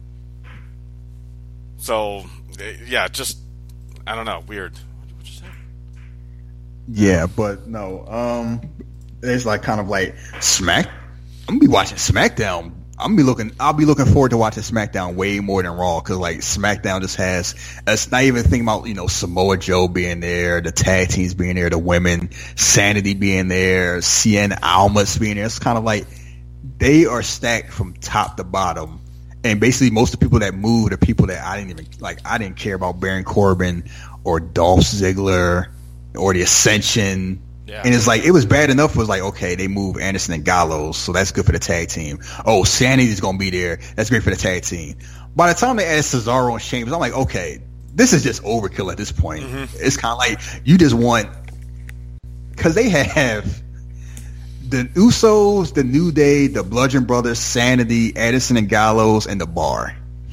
So yeah, just. I don't know. Weird. What just happened? Yeah, but no. It's like kind of like I'm gonna be watching SmackDown. I'll be looking forward to watching SmackDown way more than Raw because like SmackDown just has. It's not even thinking about Samoa Joe being there, the tag teams being there, the women, Sanity being there, Cien Almas being there. It's kind of like they are stacked from top to bottom. And basically, most of the people that moved are people that I didn't even like. I didn't care about Baron Corbin or Dolph Ziggler or the Ascension. Yeah. And it's like it was bad enough. It was like, okay, they moved Anderson and Gallows, so that's good for the tag team. Oh, Sanity's gonna be there. That's great for the tag team. By the time they added Cesaro and Sheamus, I'm like, okay, this is just overkill at this point. Mm-hmm. It's kind of like you just want because they have. The Usos, the New Day, the Bludgeon Brothers, Sanity, Addison and Gallows, and the Bar.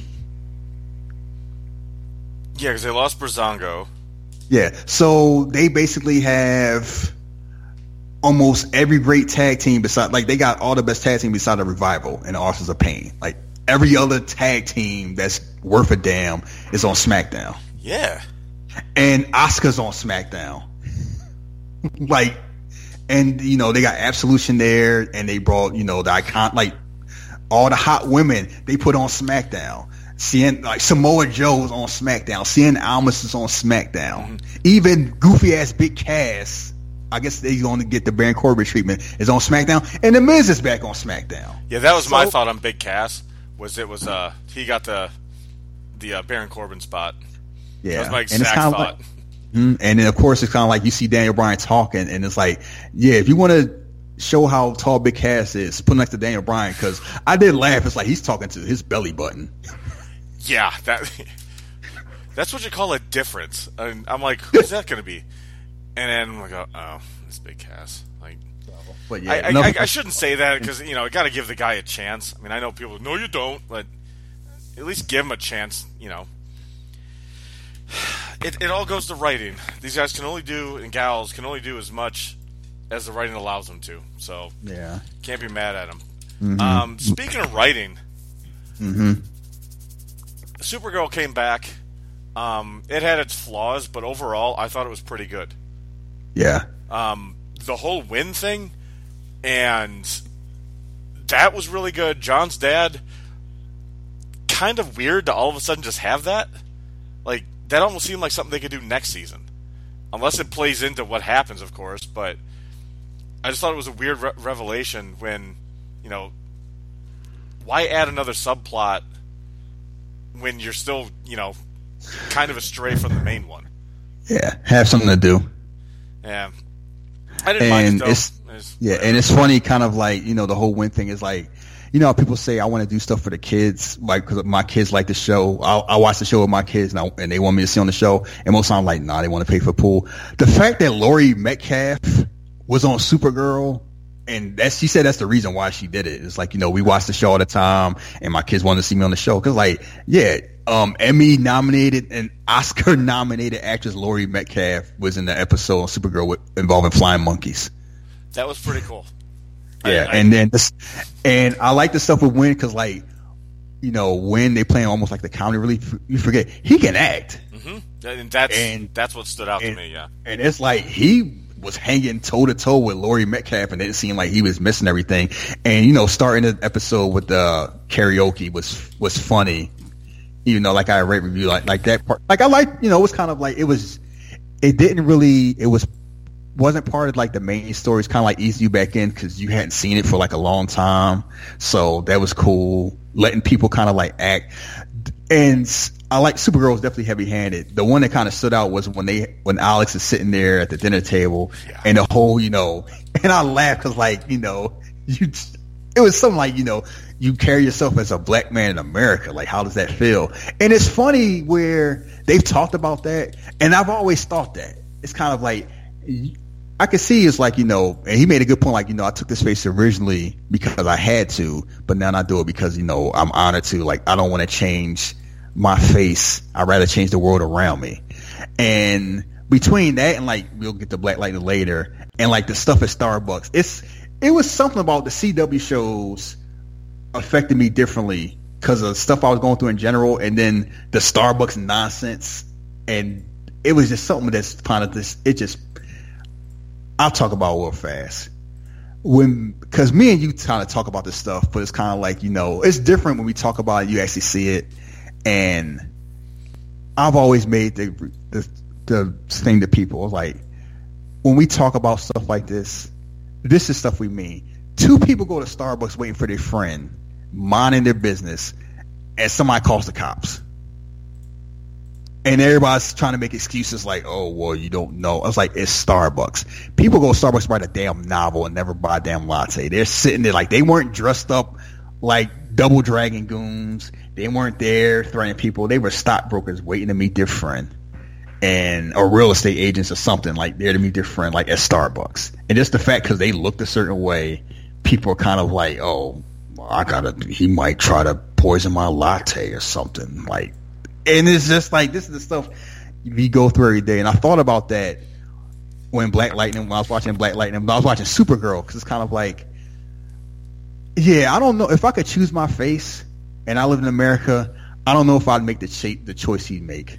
Yeah, because they lost Breezango. Yeah, so they basically have almost every great tag team beside, like they got all the best tag team beside the Revival and the Authors of Pain. Like every other tag team that's worth a damn is on SmackDown. Yeah. And Asuka's on SmackDown. Like, and they got Absolution there, and they brought the icon, like all the hot women they put on SmackDown. Seeing like Samoa Joe's on SmackDown, Cien Almas is on SmackDown. Mm-hmm. Even goofy ass Big Cass, I guess they're going to get the Baron Corbin treatment, is on SmackDown, and the Miz is back on SmackDown. Yeah, that was my thought on Big Cass. He got the Baron Corbin spot. Yeah, that was my exact thought. Like, and then of course it's kind of like you see Daniel Bryan talking, and it's like, yeah, if you want to show how tall Big Cass is, put him next to Daniel Bryan, because I did laugh. It's like he's talking to his belly button. Yeah, that's what you call a difference. And I'm like, who's that going to be? And then I'm like, oh, it's Big Cass. Like, but yeah, I shouldn't say that because I got to give the guy a chance. I mean, I know people. No, you don't. But at least give him a chance. It all goes to writing. These guys can only do, and gals can only do as much as the writing allows them to. So yeah, can't be mad at them. Mm-hmm. Speaking of writing, Supergirl came back. It had its flaws, but overall, I thought it was pretty good. Yeah. The whole Win thing, and that was really good. John's dad, kind of weird to all of a sudden just have that. Like, that almost seemed like something they could do next season. Unless it plays into what happens, of course, but I just thought it was a weird revelation when, why add another subplot when you're still, kind of astray from the main one? Yeah, have something to do. Yeah. I didn't mind it, though. And it's funny, kind of like, you know, the whole Win thing is like, you know, how people say I want to do stuff for the kids, like, because my kids like the show. I watch the show with my kids, and they want me to see on the show. And most times I'm like, nah, they want to pay for pool. The fact that Laurie Metcalf was on Supergirl, and she said that's the reason why she did it. It's like, you know, we watch the show all the time, and my kids wanted to see me on the show. Because, like, yeah, Emmy nominated and Oscar nominated actress Laurie Metcalf was in the episode on Supergirl involving flying monkeys. That was pretty cool. Yeah, and I like the stuff with Win because, like, you know, when they play almost like the comedy relief, you forget he can act. And that's what stood out to me. Yeah, and it's like he was hanging toe to toe with Laurie Metcalf, and it seemed like he was missing everything. And, you know, starting the episode with the karaoke was funny. Even though, like, I read review like that part, like, I like, you know, it was kind of like it wasn't part of like the main story. It's kind of like easing you back in because you hadn't seen it for like a long time. So that was cool, letting people kind of like act. And I like Supergirl was definitely heavy handed. The one that kind of stood out was when Alex is sitting there at the dinner table and the whole, you know, and I laughed because, like, you know, it was something like, you know, you carry yourself as a black man in America. Like, how does that feel? And it's funny where they've talked about that, and I've always thought that. It's kind of like, I could see it's like, you know, and he made a good point, like, you know, I took this face originally because I had to, but now I do it because, you know, I'm honored to. Like, I don't want to change my face. I'd rather change the world around me. And between that and, like, we'll get to Black Lightning later, and, like, the stuff at Starbucks, it was something about the CW shows affected me differently because of the stuff I was going through in general, and then the Starbucks nonsense, and it was just something that's kind of this. It just, I'll talk about it real fast. Because me and you kind of talk about this stuff, but it's kind of like, you know, it's different when we talk about it, you actually see it. And I've always made the thing to people, like, when we talk about stuff like this is stuff we mean. Two people go to Starbucks waiting for their friend, minding their business, and somebody calls the cops. And everybody's trying to make excuses like, oh, well, you don't know. I was like, it's Starbucks. People go to Starbucks to write a damn novel and never buy a damn latte. They're sitting there like they weren't dressed up like Double Dragon goons. They weren't there threatening people. They were stockbrokers waiting to meet their friend, or real estate agents or something, like there to meet their friend, like at Starbucks. And just the fact because they looked a certain way, people are kind of like, oh, he might try to poison my latte or something, like. And it's just like, this is the stuff we go through every day. And I thought about that when I was watching Black Lightning, but I was watching Supergirl, because it's kind of like, yeah, I don't know if I could choose my face and I lived in America. I don't know if I'd make the choice he'd make.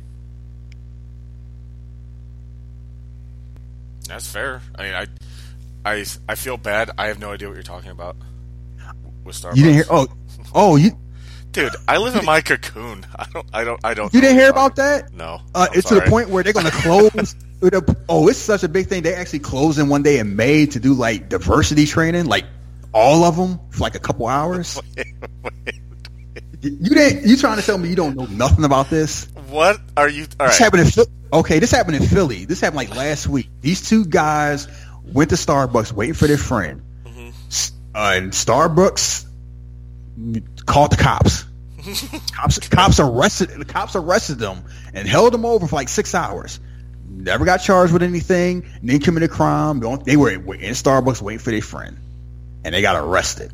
That's fair. I mean, I feel bad. I have no idea what you're talking about with Starbucks. You didn't hear? Dude, I live in my cocoon. I don't. You didn't hear about that? No. It's sorry. To the point where they're going to close. It's such a big thing. They actually closed in one day in May to do like diversity training, like all of them for like a couple hours. Wait. You trying to tell me you don't know nothing about this? What are you? All this right. This happened in Philly. This happened like last week. These two guys went to Starbucks waiting for their friend. Mm-hmm. And Starbucks called the cops. Cops arrested them and held them over for like 6 hours. Never got charged with anything. Didn't commit a crime. They were in Starbucks waiting for their friend, and they got arrested.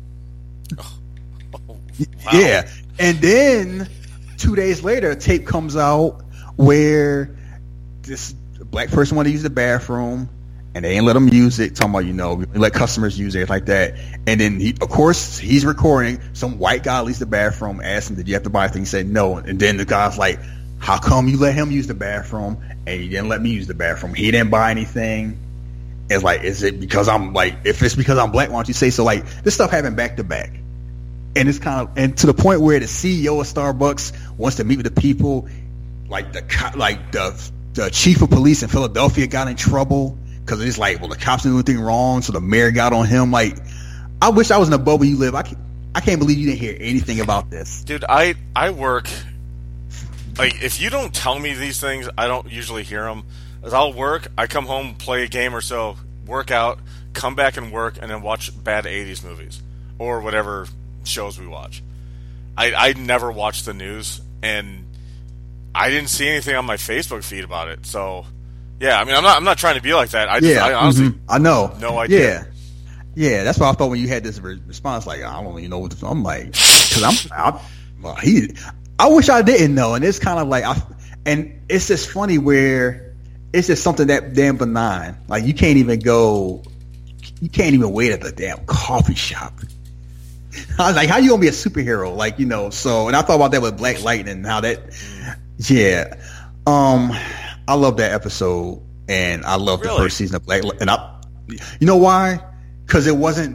Wow. Yeah, and then 2 days later, a tape comes out where this black person wanted to use the bathroom, and they ain't let them use it. Talking about, you know, we let customers use it like that. And then he's recording. Some white guy leaves the bathroom, asked him, "Did you have to buy anything?" He said no. And then the guy's like, "How come you let him use the bathroom and you didn't let me use the bathroom? He didn't buy anything." It's like, is it because I'm like, if it's because I'm black, why don't you say so? Like, this stuff happened back to back, and it's kind of, and to the point where the CEO of Starbucks wants to meet with the people, like the chief of police in Philadelphia got in trouble. Because it's like, well, the cops didn't do anything wrong, so the mayor got on him. Like, I wish I was in the bubble you live. I can't believe you didn't hear anything about this. Dude, I work, like, if you don't tell me these things, I don't usually hear them. As I'll work, I come home, play a game or so, work out, come back and work, and then watch bad 80s movies or whatever shows we watch. I never watch the news, and I didn't see anything on my Facebook feed about it. So, yeah, I mean, I'm not trying to be like that. I honestly, I know, no idea. Yeah, that's why I thought when you had this response, like, I don't even know what I'm like, because I wish I didn't know, and it's kind of like, and it's just funny where it's just something that damn benign. Like, you can't even wait at the damn coffee shop. I was like, how you gonna be a superhero? Like, so, and I thought about that with Black Lightning, how that, yeah. I love that episode, and I love the first season of Black Lightning. And you know why? Because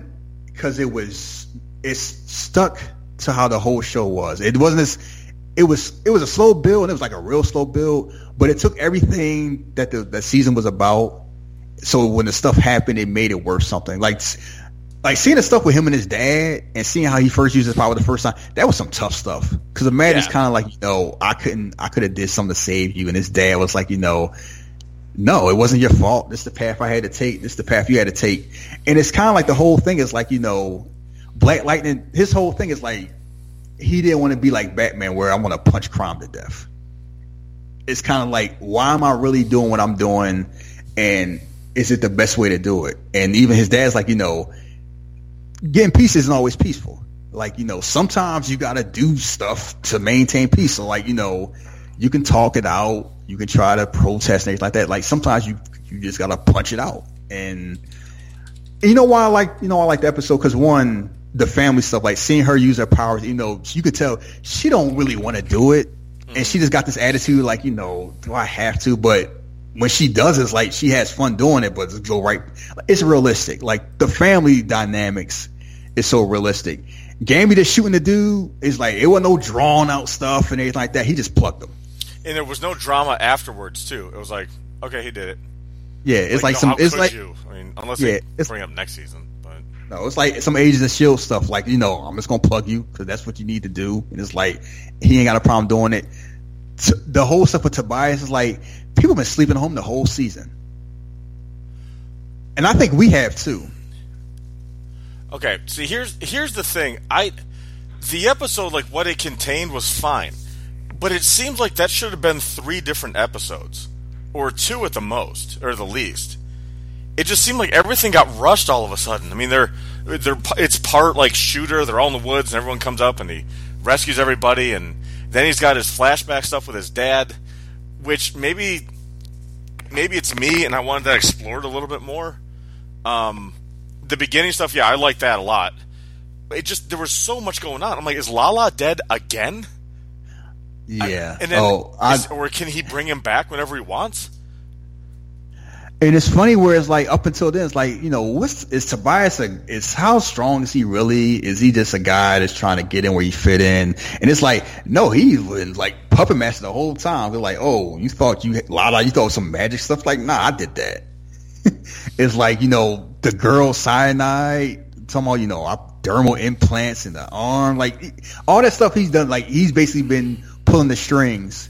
it's stuck to how the whole show was. It wasn't it was a slow build, and it was like a real slow build, but it took everything that the season was about. So when the stuff happened, it made it worth something. Like seeing the stuff with him and his dad, and seeing how he first used his power the first time, that was some tough stuff. Because imagine it's kind of like, I could have did something to save you, and his dad was like, no, it wasn't your fault. This is the path I had to take. This is the path you had to take. And it's kind of like the whole thing is like, Black Lightning, his whole thing is like, he didn't want to be like Batman where I want to punch crime to death. It's kind of like, why am I really doing what I'm doing? And is it the best way to do it? And even his dad's like, getting peace isn't always peaceful. Like, sometimes you got to do stuff to maintain peace. So like, you can talk it out. You can try to protest and everything like that. Like sometimes you just got to punch it out. And you know why I like the episode? Because one, the family stuff, like seeing her use her powers, you could tell she don't really want to do it. And she just got this attitude like, do I have to? But when she does, it's like she has fun doing it, but go right. It's realistic. Like the family dynamics is so realistic. Gambit just shooting the dude is like, it wasn't no drawn out stuff and everything like that. He just plucked them. And there was no drama afterwards too. It was like, okay, he did it. Yeah, it's like some. It's like, I mean, unless they bring up next season. But no, it's like some Agents of S.H.I.E.L.D. stuff. Like, I'm just gonna plug you because that's what you need to do. And it's like he ain't got a problem doing it. The whole stuff with Tobias is like, people have been sleeping home the whole season, and I think we have too. Okay, see, here's the thing. The episode, like what it contained, was fine, but it seems like that should have been 3 different episodes, or 2 at the most, or the least. It just seemed like everything got rushed all of a sudden. I mean, it's part like shooter. They're all in the woods, and everyone comes up, and he rescues everybody, and then he's got his flashback stuff with his dad, which maybe it's me, and I wanted that explored a little bit more. The beginning stuff, yeah, I like that a lot. There was so much going on. I'm like, is Lala dead again? Yeah. And then, or can he bring him back whenever he wants? And it's funny where it's like, up until then, it's like, is Tobias is how strong is he really? Is he just a guy that's trying to get in where he fit in? And it's like, no, he was like puppet master the whole time. They're like, oh, you thought you thought some magic stuff? Like, nah, I did that. It's like, the girl cyanide, talking about, dermal implants in the arm, like all that stuff he's done. Like he's basically been pulling the strings,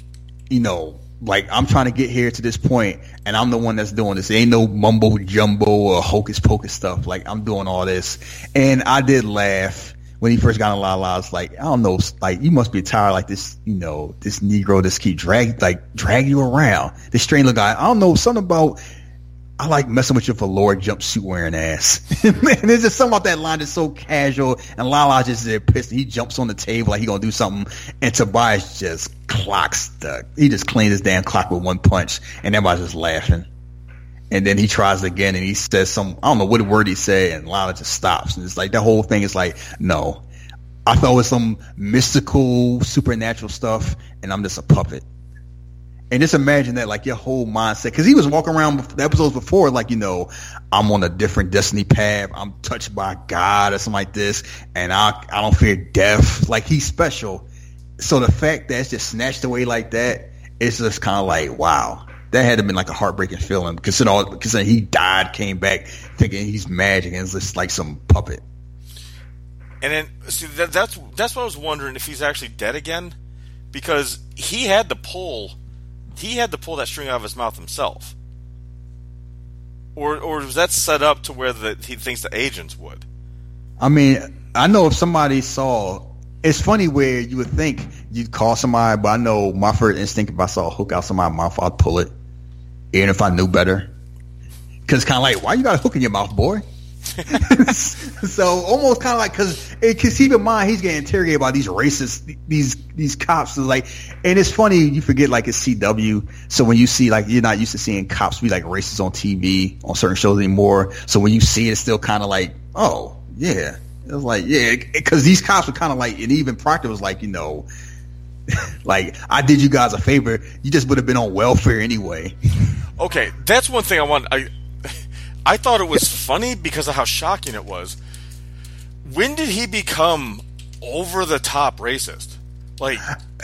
like I'm trying to get here to this point, and I'm the one that's doing this. There ain't no mumbo jumbo or hocus pocus stuff. Like I'm doing all this, and I did laugh when he first got on Lala. I was like, I don't know, like you must be tired, like this, this Negro just keep drag you around. This strange little guy. I don't know, something about. I like messing with your velour jumpsuit wearing ass. Man, there's just something about that line that's so casual, and Lala just is pissed. He jumps on the table like he gonna do something, and Tobias just he just cleans his damn clock with one punch, and everybody's just laughing. And then he tries again, and he says I don't know what word he said, and Lala just stops. And it's like that whole thing is like, no, I thought it was some mystical, supernatural stuff, and I'm just a puppet. And just imagine that, like, your whole mindset. Because he was walking around the episodes before, like, I'm on a different destiny path. I'm touched by God or something like this. And I don't fear death. Like, he's special. So the fact that it's just snatched away like that, it's just kind of like, wow. That had to have been like a heartbreaking feeling. Considering he died, came back, thinking he's magic. And it's just like some puppet. And then, see, that's what I was wondering, if he's actually dead again. Because he had to pull that string out of his mouth himself. or was that set up to where he thinks the agents would? I mean, I know if somebody saw, it's funny where you would think you'd call somebody, but I know my first instinct if I saw a hook out somebody's mouth, I'd pull it, even if I knew better. Because kind of like, why you got a hook in your mouth, boy? So almost kind of like, because keep in mind he's getting interrogated by these racists, these cops. So like, and it's funny, you forget like it's CW. So when you see like, you're not used to seeing cops be like racist on TV on certain shows anymore. So when you see it, it's still kind of like, oh yeah, it was like, yeah, because these cops were kind of like, and even Proctor was like, like, I did you guys a favor. You just would have been on welfare anyway. Okay, that's one thing I thought it was funny because of how shocking it was. When did he become over the top racist? Like,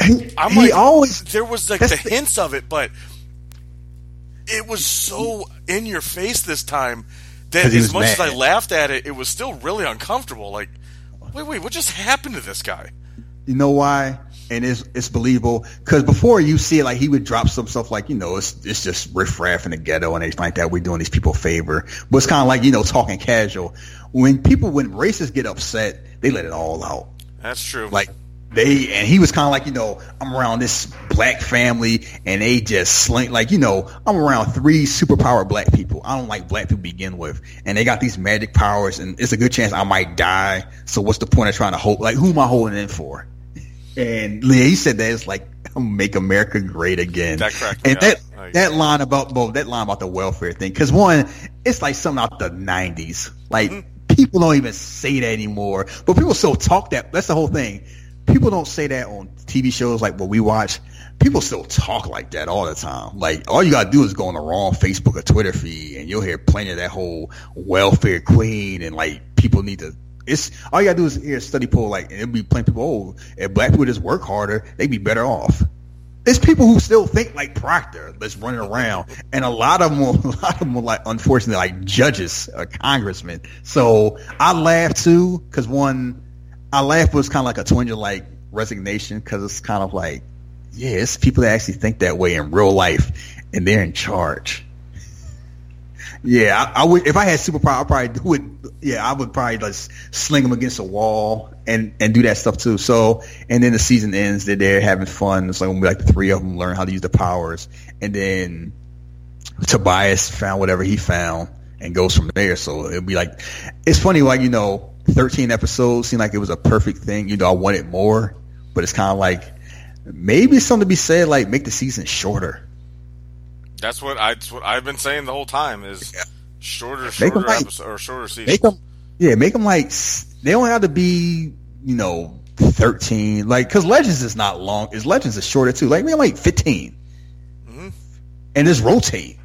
there was like the hints of it, but it was so in your face this time that as much as I laughed at it, it was still really uncomfortable. Like, wait, what just happened to this guy? You know why? And it's believable because before you see it, like he would drop some stuff like, it's just riffraff in the ghetto and everything like that. We're doing these people a favor, but it's kind of like, talking casual. When racists get upset, they let it all out. That's true. Like and he was kind of like, I'm around this black family and they just sling, like, I'm around 3 superpowered black people. I don't like black people to begin with. And they got these magic powers and it's a good chance I might die. So what's the point of trying to hold, like, who am I holding in for? And he said that it's like make America great again. That cracked me up. That line about the welfare thing, because one, it's like something out the 90s. Like people don't even say that anymore, but people still talk that. That's the whole thing. People don't say that on TV shows like what we watch. People still talk like that all the time. Like all you gotta do is go on the wrong Facebook or Twitter feed, and you'll hear plenty of that whole welfare queen and like people need to. It's all you gotta do is hear a study poll, like, and it'll be plenty of people. If black people just work harder, they'd be better off. There's people who still think like Proctor, that's running around, and a lot of them are like, unfortunately, like judges or congressmen. So I laugh too, because I laugh was kind of like a twinge of like resignation, because it's kind of like, yeah, it's people that actually think that way in real life, and they're in charge. Yeah, I would if I had superpower. I'd probably do it. Yeah, I would probably just sling them against a wall and do that stuff too. So, and then the season ends. They're having fun. It's like the 3 of them learn how to use the powers, and then Tobias found whatever he found and goes from there. So it'd be like, it's funny, like 13 episodes seemed like it was a perfect thing. I wanted more, but it's kind of like maybe something to be said, like make the season shorter. That's what I've been saying the whole time is shorter episodes or shorter seasons. Make them like, they don't have to be 13, like, because Legends is not long. Legends is shorter too. Like, make them like 15, and just rotate.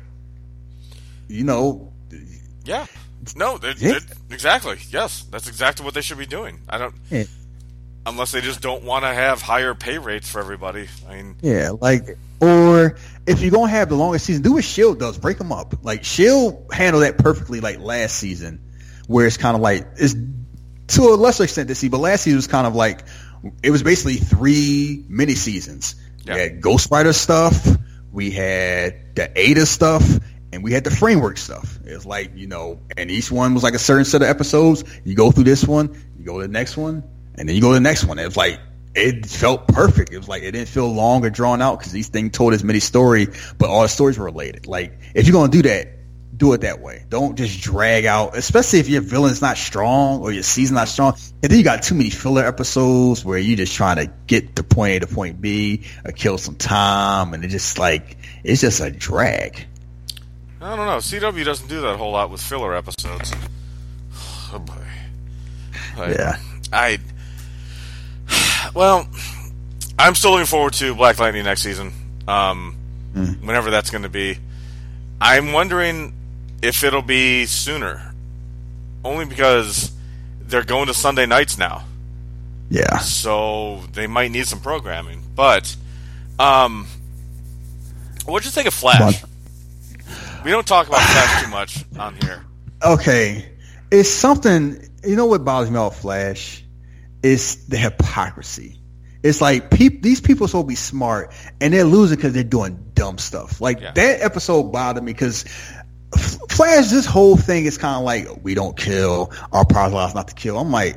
Yeah. No, exactly. Yes, that's exactly what they should be doing. Unless they just don't want to have higher pay rates for everybody. I mean, yeah, like, or if you're gonna have the longest season, do what Shield does, break them up. Like Shield handled that perfectly, like last season, where it's kind of like, it's to a lesser extent this season, but last season was kind of like, it was basically 3 mini seasons. Yeah. We had Ghost Rider stuff, we had the Ada stuff, and we had the framework stuff. It was like, and each one was like a certain set of episodes. You go through this one, you go to the next one, and then you go to the next one. It was like, it felt perfect. It was like, it didn't feel long or drawn out because these things told as many stories, but all the stories were related. Like, if you're going to do that, do it that way. Don't just drag out, especially if your villain's not strong or your season's not strong. And then you got too many filler episodes where you just trying to get to point A to point B or kill some time, and it's just a drag. I don't know. CW doesn't do that a whole lot with filler episodes. Oh boy. Yeah. Well, I'm still looking forward to Black Lightning next season, whenever that's going to be. I'm wondering if it'll be sooner, only because they're going to Sunday nights now. Yeah. So they might need some programming. But what'd you think of Flash? We don't talk about Flash too much on here. Okay. It's something, what bothers me about Flash? It's the hypocrisy. It's like these people are supposed to be smart, and they're losing because they're doing dumb stuff. Like that episode bothered me because Flash Flash, this whole thing is kind of like, we don't kill. Our priority is not to kill. I'm like,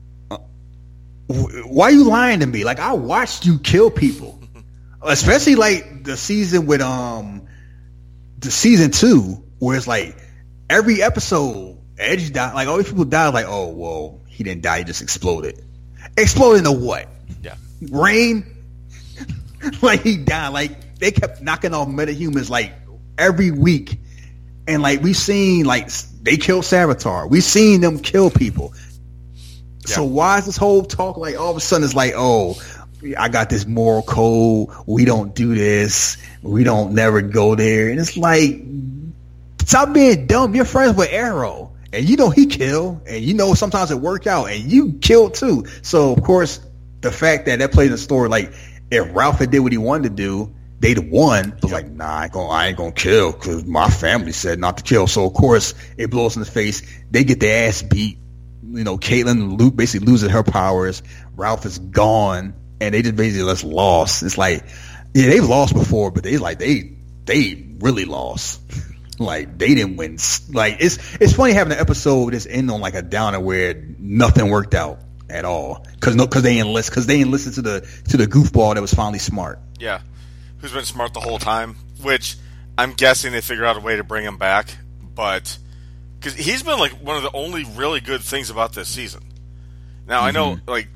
why are you lying to me? Like, I watched you kill people, especially like the season with the season 2, where it's like every episode Edge died. Like, all these people died. Like, oh well, he didn't die. He just exploded. Exploded into what? Yeah, rain. Like, he died. Like, they kept knocking off metahumans like every week, and like we've seen, like, they killed Savitar. We've seen them kill people. So why is this whole talk like all of a sudden it's like, oh, I got this moral code. We don't do this. We don't never go there. And it's like, stop being dumb. You're friends with Arrow, and you know he killed, and you know sometimes it worked out, and you killed too. So of course, the fact that plays in the story, like if Ralph had did what he wanted to do, they'd have won. But like, nah, I ain't gonna kill because my family said not to kill. So of course, it blows in the face. They get their ass beat. You know, Caitlyn basically loses her powers. Ralph is gone, and they just basically just lost. It's like, yeah, they've lost before, but they really lost. Like, they didn't win. Like, it's funny having an episode that's end on like a downer where nothing worked out at all because they enlisted to the goofball that was finally smart. Yeah, who's been smart the whole time? Which I'm guessing they figured out a way to bring him back, but. Because he's been, like, one of the only really good things about this season. Now, I know, like,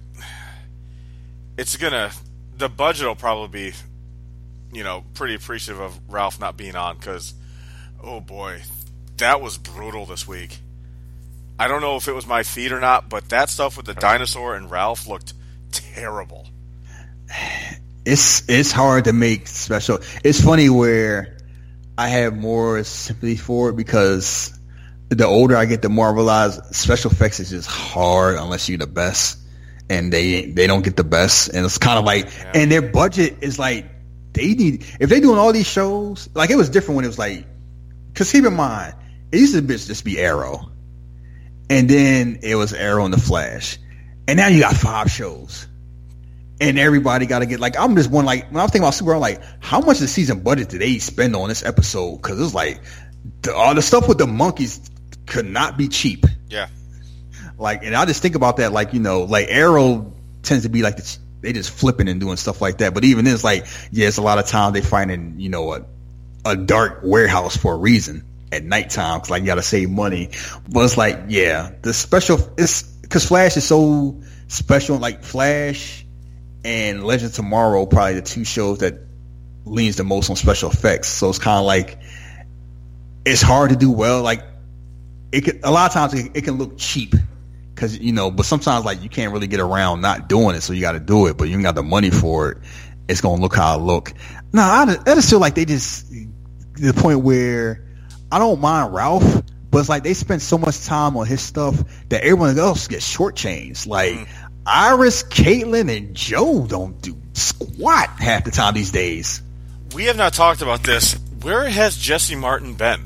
the budget will probably be, you know, pretty appreciative of Ralph not being on, because, oh boy, that was brutal this week. I don't know if it was my feed or not, but that stuff with the dinosaur and Ralph looked terrible. It's hard to make special. It's funny where I have more sympathy for it because the older I get, the more I realize special effects is just hard unless you're the best, and they don't get the best, and it's kind of like, and their budget is like, if they're doing all these shows, like it was different when it was like, because keep in mind, it used to just be Arrow, and then it was Arrow and the Flash, and now you got 5 shows, and everybody got to get, like, I'm just one, like, when I was thinking about Supergirl, like, how much of the season budget did they spend on this episode? Because it was like, all the stuff with the monkeys could not be cheap. Yeah. Like, and I just think about that, like, you know, like Arrow tends to be like they just flipping and doing stuff like that. But even then, it's like, yeah, it's a lot of time they finding, you know, a dark warehouse for a reason at nighttime because, like, you got to save money. But it's like, yeah, the special is because Flash is so special. Like Flash and Legend of Tomorrow, probably the 2 shows that leans the most on special effects. So it's kind of like it's hard to do well. Like, a lot of times it can look cheap because, you know, but sometimes, like, you can't really get around not doing it, so you got to do it, but you ain't got the money for it. It's going to look how it look. No, I just feel like they just, to the point where I don't mind Ralph, but it's like they spend so much time on his stuff that everyone else gets shortchanged. Like, Iris, Caitlyn, and Joe don't do squat half the time these days. We have not talked about this. Where has Jesse Martin been?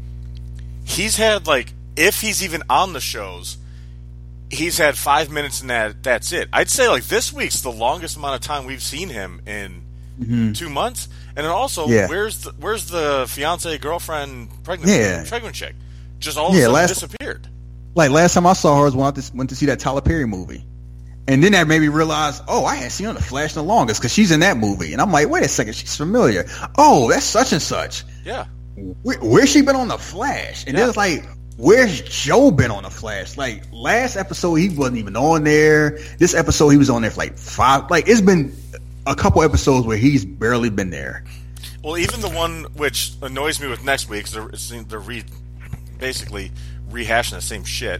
He's had, like, if he's even on the shows, he's had 5 minutes and that's it. I'd say, like, this week's the longest amount of time we've seen him in 2 months. And then also, where's the fiance, girlfriend, pregnant chick? Just all of a sudden disappeared. Like, last time I saw her was when I went to see that Tyler Perry movie. And then that made me realize, oh, I hadn't seen her on The Flash the longest because she's in that movie. And I'm like, wait a second, she's familiar. Oh, that's such and such. Yeah. Where's she been on The Flash? And then it's like, where's Joe been on The Flash? Like, last episode, he wasn't even on there. This episode, he was on there for like 5. Like, it's been a couple episodes where he's barely been there. Well, even the one which annoys me with next week, because they're basically rehashing the same shit.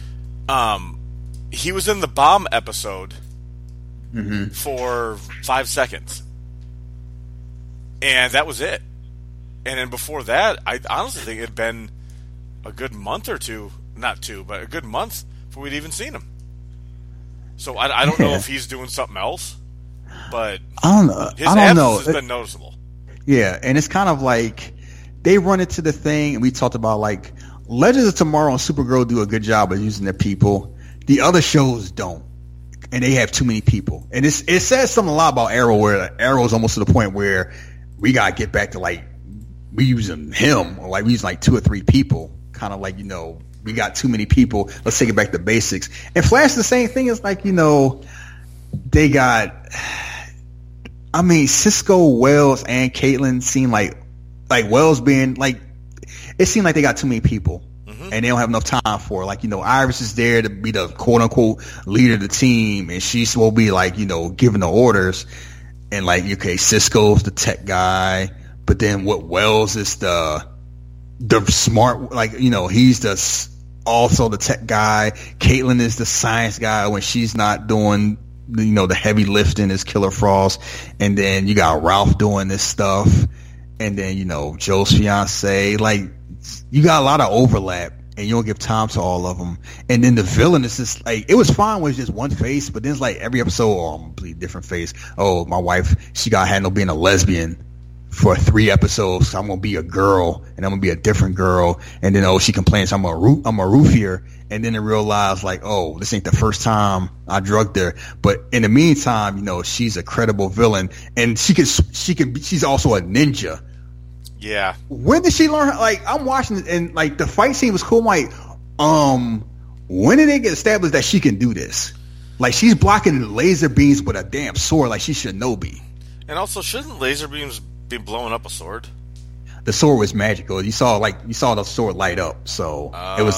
He was in the Bomb episode for 5 seconds. And that was it. And then before that, I honestly think it had been a good month or two, not 2, but a good month before we'd even seen him. So I don't know if he's doing something else, but I don't know. His absence has been noticeable. Yeah, and it's kind of like they run into the thing, and we talked about, like, Legends of Tomorrow and Supergirl do a good job of using their people. The other shows don't, and they have too many people. And it says something a lot about Arrow, where Arrow is almost to the point where we got to get back to, like, we using him, or like we using like 2 or 3 people, kind of like, we got too many people. Let's take it back to basics. And Flash, the same thing is like, they got, Cisco, Wells, and Caitlin seem like Wells being like, it seemed like they got too many people. And they don't have enough time for it. Like, Iris is there to be the quote unquote leader of the team, and she's will be like, giving the orders. And like, okay, Cisco's the tech guy, but then what Wells is the smart, like, he's also the tech guy. Caitlin is the science guy when she's not doing, the heavy lifting is Killer Frost. And then you got Ralph doing this stuff. And then, Joe's fiance, like, you got a lot of overlap, and you don't give time to all of them. And then the villain is just like, it was fine when it's just one face, but then it's like every episode, I'm a completely different face. Oh, my wife, she got handled being a lesbian for 3 episodes. So I'm gonna be a girl, and I'm gonna be a different girl. And then she complains I'm a roofier. And then they realize like, oh, this ain't the first time I drugged her. But in the meantime, she's a credible villain, and she's also a ninja. Yeah. When did she learn? Like, I'm watching it, and like the fight scene was cool. I'm like, when did they get established that she can do this? Like, she's blocking laser beams with a damn sword, like she's Shinobi. And also, shouldn't laser beams be blowing up a sword? The sword was magical. You saw the sword light up. So it was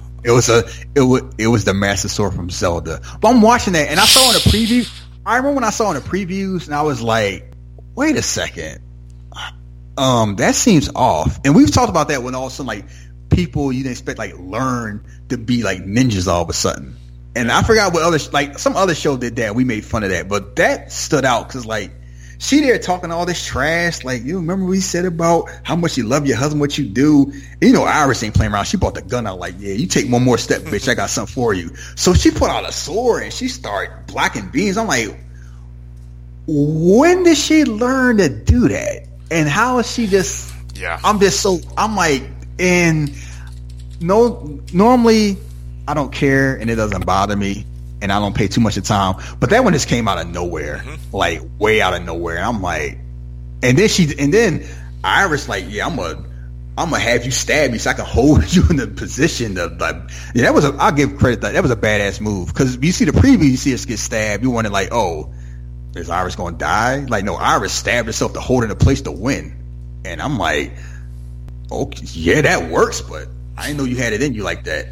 the master sword from Zelda. But I'm watching that, and I saw in the preview. I remember when I saw in the previews, and I was like, wait a second. That seems off. And we've talked about that when all of a sudden, like, people you didn't expect, like, learn to be like ninjas all of a sudden. And I forgot what some other show did that. We made fun of that, but that stood out because, like, she there talking all this trash. Like, you remember we said about how much you love your husband, what you do. And, Iris ain't playing around. She brought the gun out like, yeah, you take one more step, bitch. I got something for you. So she put out a sword and she started blocking beams. I'm like, when did she learn to do that? And how is she just? Yeah, I'm like, and normally I don't care and it doesn't bother me and I don't pay too much of time. But that one just came out of nowhere, like way out of nowhere. And I'm like, and then Iris like, yeah, I'm gonna have you stab me so I can hold you in the position of like, yeah, I'll give credit that was a badass move because you see the preview, you see us get stabbed, you wonder like, oh, is Iris going to die? Like, no, Iris stabbed herself to hold in a place to win. And I'm like, okay, yeah, that works, but I didn't know you had it in you like that.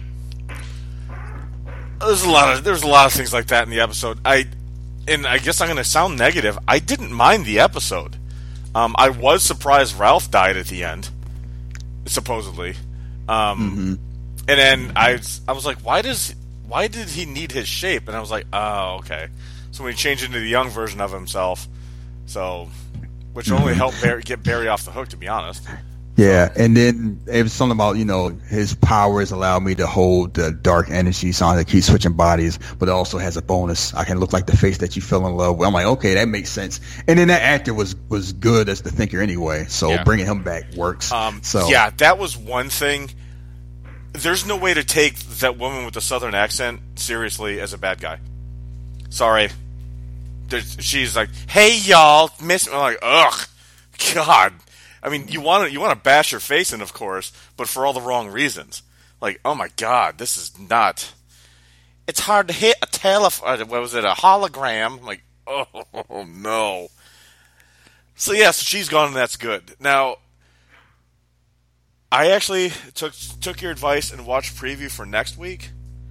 There's a lot of things like that in the episode. I guess I'm going to sound negative. I didn't mind the episode. I was surprised Ralph died at the end, supposedly. And then I was like, why did he need his shape? And I was like, oh, okay. So when he changed into the young version of himself, which only helped get Barry off the hook, to be honest. Yeah, and then it was something about, his powers allow me to hold the dark energy, so I keep switching bodies, but it also has a bonus. I can look like the face that you fell in love with. I'm like, okay, that makes sense. And then that actor was good as the thinker anyway, so bringing him back works. Yeah, that was one thing. There's no way to take that woman with the southern accent seriously as a bad guy. Sorry. She's like, hey y'all, miss me. I'm like, ugh, God. I mean, you want to bash her face in, of course, but for all the wrong reasons. Like, oh my God, this is not. It's hard to hit a what was it, a hologram? I'm like, oh no. So yeah, so she's gone and that's good. Now, I actually took your advice and watched preview for next week.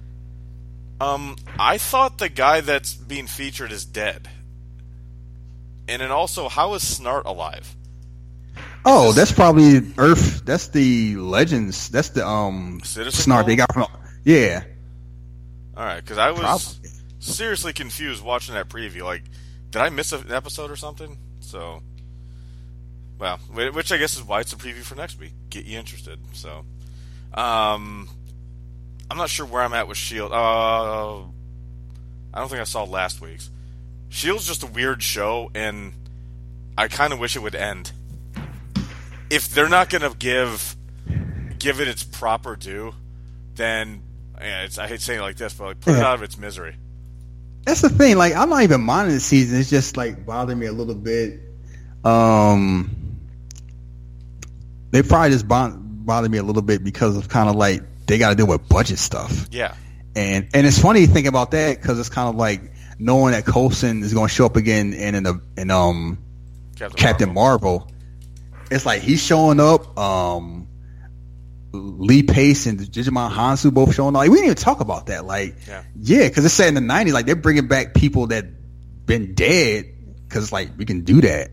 I thought the guy that's being featured is dead. And then also, how is Snart alive? Oh, that's probably Earth. That's the Legends. That's the Citizen Snart they got from. Yeah. All right, because I was seriously confused watching that preview. Like, did I miss an episode or something? So, well, which I guess is why it's a preview for next week. Get you interested. So, I'm not sure where I'm at with S.H.I.E.L.D. I don't think I saw last week's. S.H.I.E.L.D's just a weird show, and I kind of wish it would end. If they're not going to give it its proper due, then I hate saying it like this, but like, put it out of its misery. That's the thing. Like, I'm not even minding the season. It's just like bothering me a little bit. they probably just bother me a little bit because of kind of like they got to deal with budget stuff. Yeah. And it's funny to think about that because it's kind of like knowing that Coulson is going to show up again in Captain Marvel. It's like he's showing up. Lee Pace and Djimon Hounsou both showing up. Like, we didn't even talk about that. Like, yeah, because it's set in the 90s. Like, they're bringing back people that been dead because it's like we can do that.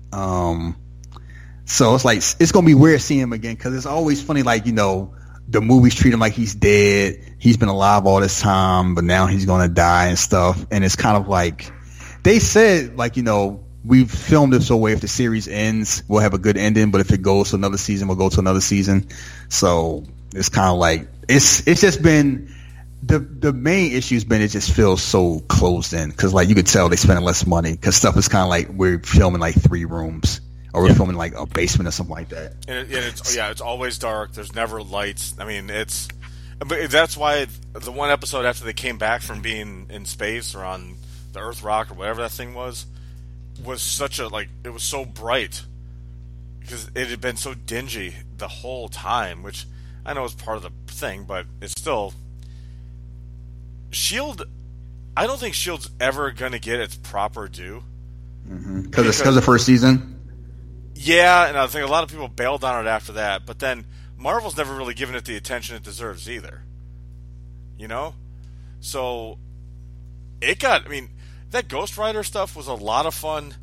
So it's like it's gonna be weird seeing him again because it's always funny. Like, you know, the movies treat him like he's dead. He's been alive all this time, but now he's gonna die and stuff. And it's kind of like they said, like, you know, we've filmed it so way if the series ends, we'll have a good ending. But if it goes to another season, we'll go to another season. So it's kind of like it's just been the main issue's been it just feels so closed in because like you could tell they spending less money because stuff is kind of like we're filming like 3 rooms or we're filming like a basement or something like that. And it's always dark. There's never lights. I mean, but that's why the one episode after they came back from being in space or on the Earth rock or whatever that thing was such a it was so bright because it had been so dingy the whole time, which I know is part of the thing, but it's still S.H.I.E.L.D. I don't think S.H.I.E.L.D.'s ever gonna get its proper due because of the first season. Yeah, and I think a lot of people bailed on it after that, but then Marvel's never really given it the attention it deserves either. You know? So that Ghost Rider stuff was a lot of fun.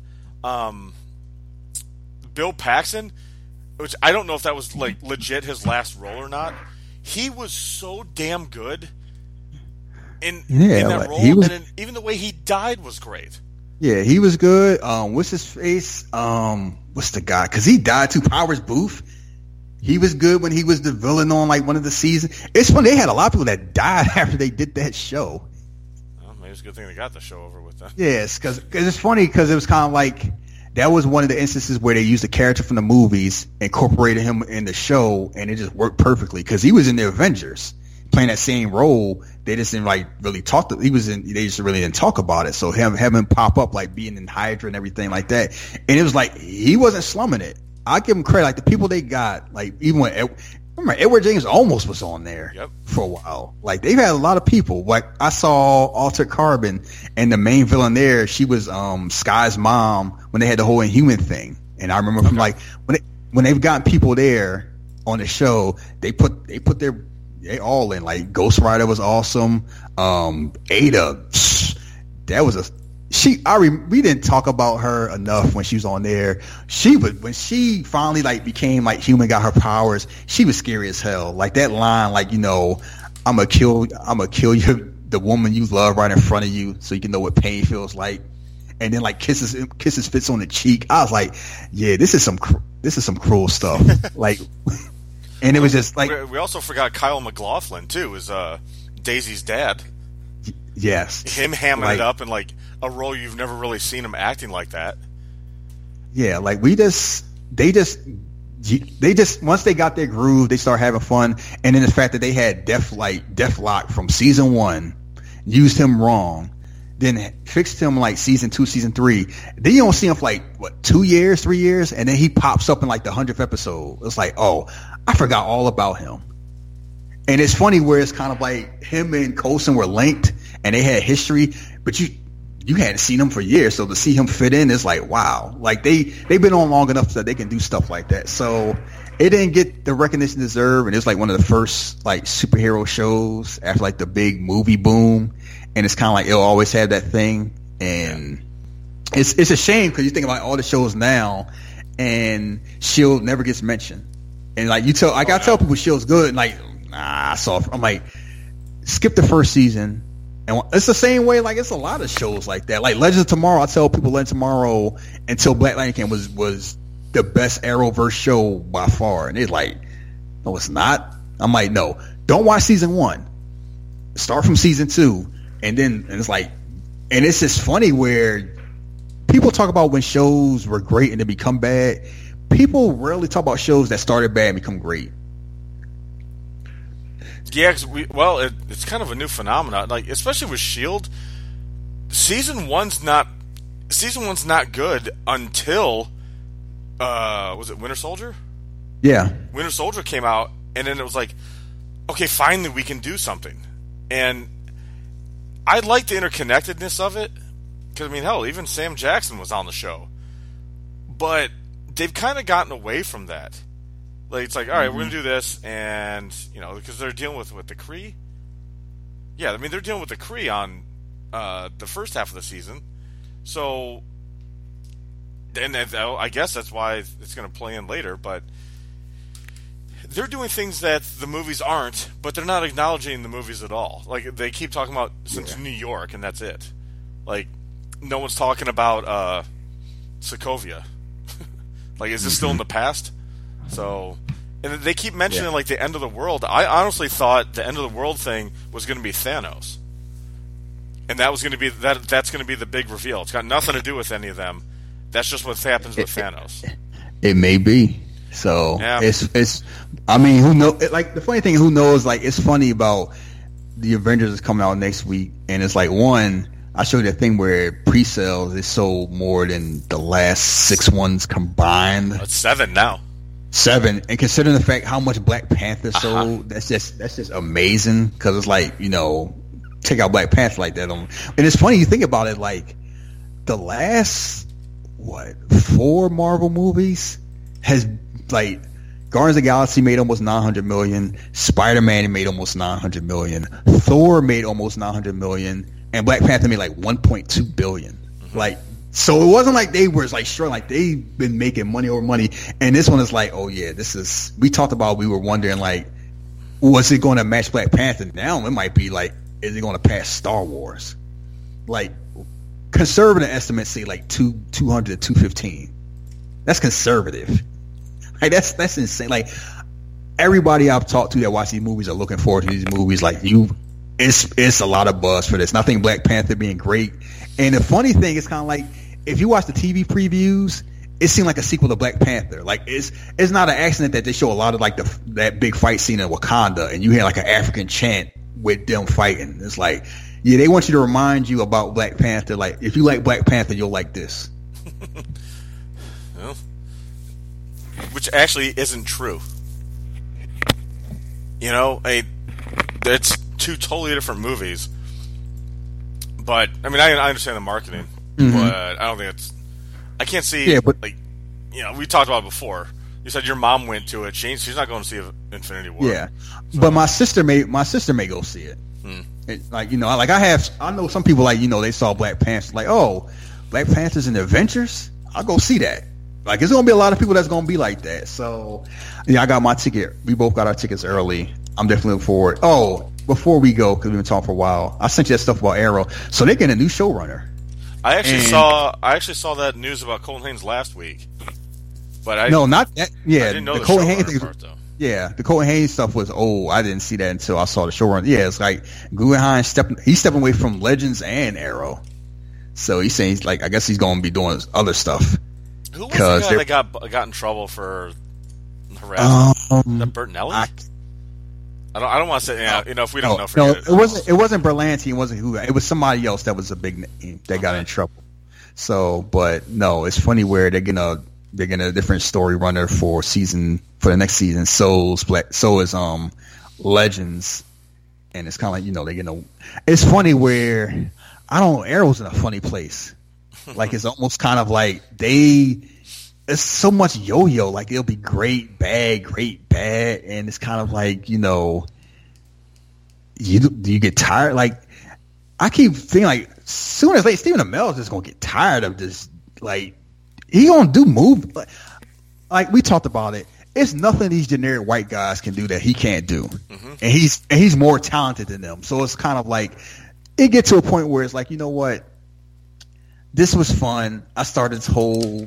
Bill Paxton, which I don't know if that was like legit his last role or not, he was so damn good in that role, and even the way he died was great. Yeah, he was good. What's his face? What's the guy? Because he died too. Powers Booth. He was good when he was the villain on like one of the seasons. It's funny, they had a lot of people that died after they did that show. Well, maybe it's a good thing they got the show over with then. Yes, because it's funny because it was kind of like that was one of the instances where they used a character from the movies, incorporated him in the show, and it just worked perfectly because he was in the Avengers playing that same role. They just didn't like really talk to. They just really didn't talk about it. So having him pop up like being in Hydra and everything like that, and it was like he wasn't slumming it. I give him credit. Like the people they got, like even when remember Edward James almost was on there for a while. Like they've had a lot of people. Like I saw Altered Carbon, and the main villain there, she was Sky's mom when they had the whole Inhuman thing. And I remember from like when they've gotten people there on the show, they all in. Like Ghost Rider was awesome. Ada, that was we didn't talk about her enough when she was on there. When she finally like became like human, got her powers, she was scary as hell. Like that line, like, you know, I'm gonna kill you, the woman you love right in front of you, so you can know what pain feels like. And then like kisses Fitz on the cheek. I was like, yeah, this is some cruel stuff. Like, and it was just like we also forgot Kyle MacLachlan too, is Daisy's dad. Yes, him hamming it up in like a role you've never really seen him acting like that. Yeah, like they just once they got their groove, they started having fun, and then the fact that they had Deathlock from season 1, used him wrong, then fixed him like season 2, season 3. Then you don't see him for like 2 years, 3 years, and then he pops up in like the 100th episode. It's like, oh, I forgot all about him. And it's funny where it's kind of like him and Coulson were linked, and they had history, but you hadn't seen him for years, so to see him fit in is like, wow. Like they've been on long enough so that they can do stuff like that. So it didn't get the recognition it deserved, and it's like one of the first like superhero shows after like the big movie boom, and it's kind of like it'll always have that thing. And it's a shame because you think about all the shows now, and S.H.I.E.L.D. never gets mentioned. And like I gotta tell people S.H.I.E.L.D.'s good, and like, nah, I'm like, skip the first season. And it's the same way, like it's a lot of shows like that. Like Legends of Tomorrow, I tell people Legends of Tomorrow until Black Lightning came was the best Arrowverse show by far. And they're like, no, it's not. I'm like, no, don't watch season 1. Start from season 2. And it's like, and it's just funny where people talk about when shows were great and they become bad. People rarely talk about shows that started bad and become great. Yeah, it's kind of a new phenomenon. Like, especially with S.H.I.E.L.D., season one's not good until was it Winter Soldier? Yeah. Winter Soldier came out, and then it was like, okay, finally we can do something. And I like the interconnectedness of it, because, I mean, hell, even Sam Jackson was on the show. But they've kind of gotten away from that. Like, it's like, all right, we're going to do this, and, you know, because they're dealing with the Kree. Yeah, I mean, they're dealing with the Kree on the first half of the season. So, and I guess that's why it's going to play in later, but they're doing things that the movies aren't, but they're not acknowledging the movies at all. Like, they keep talking about since New York, and that's it. Like, no one's talking about Sokovia. Like, is this still in the past? So, and they keep mentioning, like, the end of the world. I honestly thought the end of the world thing was going to be Thanos. And that was going to be, that's going to be the big reveal. It's got nothing to do with any of them. That's just what happens with Thanos. It may be. So it's. I mean, who knows? Like, the funny thing, who knows? Like, it's funny about the Avengers is coming out next week, and it's like, one, I showed you that thing where pre-sales is sold more than the last 6 ones combined. It's 7 now. 7, and considering the fact how much Black Panther sold, that's just amazing. Because it's like, you know, take out Black Panther like that, and it's funny you think about it. Like, the last 4 Marvel movies has, like, Guardians of the Galaxy made almost $900 million, Spider-Man made almost $900 million, Thor made almost $900 million, and Black Panther made like $1.2 billion. Like, so it wasn't like they were like struggling, like they've been making money over money, and this one is like, oh yeah, this is. We talked about, we were wondering, like, was it going to match Black Panther? Now it might be like, is it going to pass Star Wars? Like, conservative estimates say like 200 to 215. That's conservative. Like, that's insane. Like, everybody I've talked to that watch these movies are looking forward to these movies. Like, it's a lot of buzz for this. And I think Black Panther being great. And the funny thing is, kind of like, if you watch the TV previews, it seemed like a sequel to Black Panther. Like, it's not an accident that they show a lot of like that big fight scene in Wakanda, and you hear like an African chant with them fighting. It's like, yeah, they want you to remind you about Black Panther. Like, if you like Black Panther, you'll like this. Well, which actually isn't true. You know, it's 2 totally different movies. But, I mean, I understand the marketing, but I don't think it's... I can't see, like, you know, we talked about it before. You said your mom went to it. She's not going to see Infinity War. Yeah, so. But my sister may go see it. Like, you know, I know some people, like, you know, they saw Black Panther, like, oh, Black Panther's in the Avengers? I'll go see that. Like, there's going to be a lot of people that's going to be like that. So, yeah, I got my ticket. We both got our tickets early. I'm definitely looking forward. Oh, before we go, because we've been talking for a while, I sent you that stuff about Arrow. So they're getting a new showrunner. I actually saw that news about Colin Haynes last week. But no, not that. Yeah, I didn't know the Colin Haynes part, though. Yeah, the Colin Haynes stuff was old. I didn't see that until I saw the showrunner. Yeah, it's like Guggenheim he's stepping away from Legends and Arrow. So he's saying, I guess he's going to be doing other stuff. Who was the guy that got in trouble for harassment? Is that Bertinelli? I don't want to say, you know, if we don't know. No, it wasn't Berlanti. It wasn't who. It was somebody else that was a big name that got in trouble. So, but no, it's funny where they're gonna a different story runner for the next season. So is Legends, and it's kind of like, you know, they're gonna. It's funny where Arrow's in a funny place. Like, it's almost kind of like it's so much yo-yo. Like, it'll be great, bad, and it's kind of like, you know, do you get tired? Like, I keep thinking, like, sooner or later, Stephen Amell is just gonna get tired of this. Like, he gonna do movies. Like we talked about it. It's nothing these generic white guys can do that he can't do, and he's more talented than them. So it's kind of like it gets to a point where it's like, you know what, this was fun. I started this whole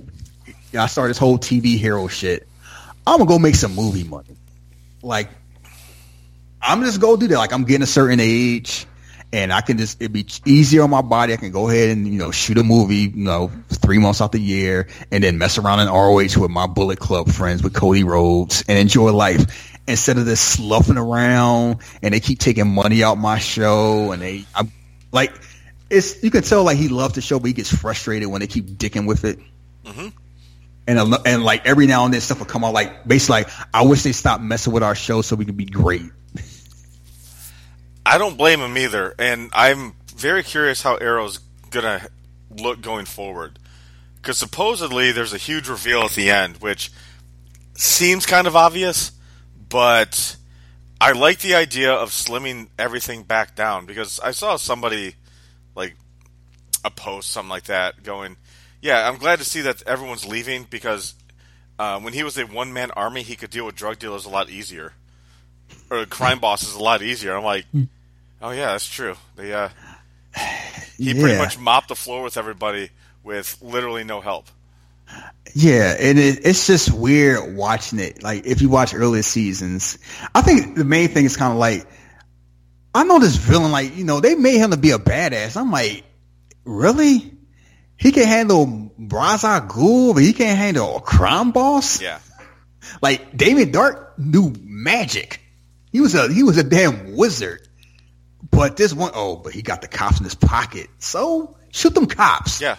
TV hero shit. I'm gonna go make some movie money. Like, I'm just go do that. Like, I'm getting a certain age, and it'd be easier on my body. I can go ahead and, you know, shoot a movie, you know, 3 months out the year, and then mess around in ROH with my Bullet Club friends, with Cody Rhodes, and enjoy life instead of this sloughing around. And they keep taking money out my show, and you can tell, like, he loves the show, but he gets frustrated when they keep dicking with it. and like every now and then stuff will come out like basically like I wish they stopped messing with our show so we could be great. I don't blame him either, and I'm very curious how Arrow's gonna look going forward, because supposedly there's a huge reveal at the end, which seems kind of obvious, but I like the idea of slimming everything back down, because I saw somebody like a post something like that going, yeah, I'm glad to see that everyone's leaving, because when he was a one-man army, he could deal with drug dealers a lot easier. Or crime bosses a lot easier. I'm like, oh yeah, that's true. He pretty much mopped the floor with everybody with literally no help. Yeah, and it's just weird watching it. Like, if you watch earlier seasons, I think the main thing is kind of like, I know this villain, like, you know, they made him to be a badass. I'm like, really? He can handle Ra's al Ghul, but he can't handle a crime boss? Yeah. Like, Damien Dark knew magic. He was a damn wizard. But this one, but he got the cops in his pocket. So shoot them cops. Yeah.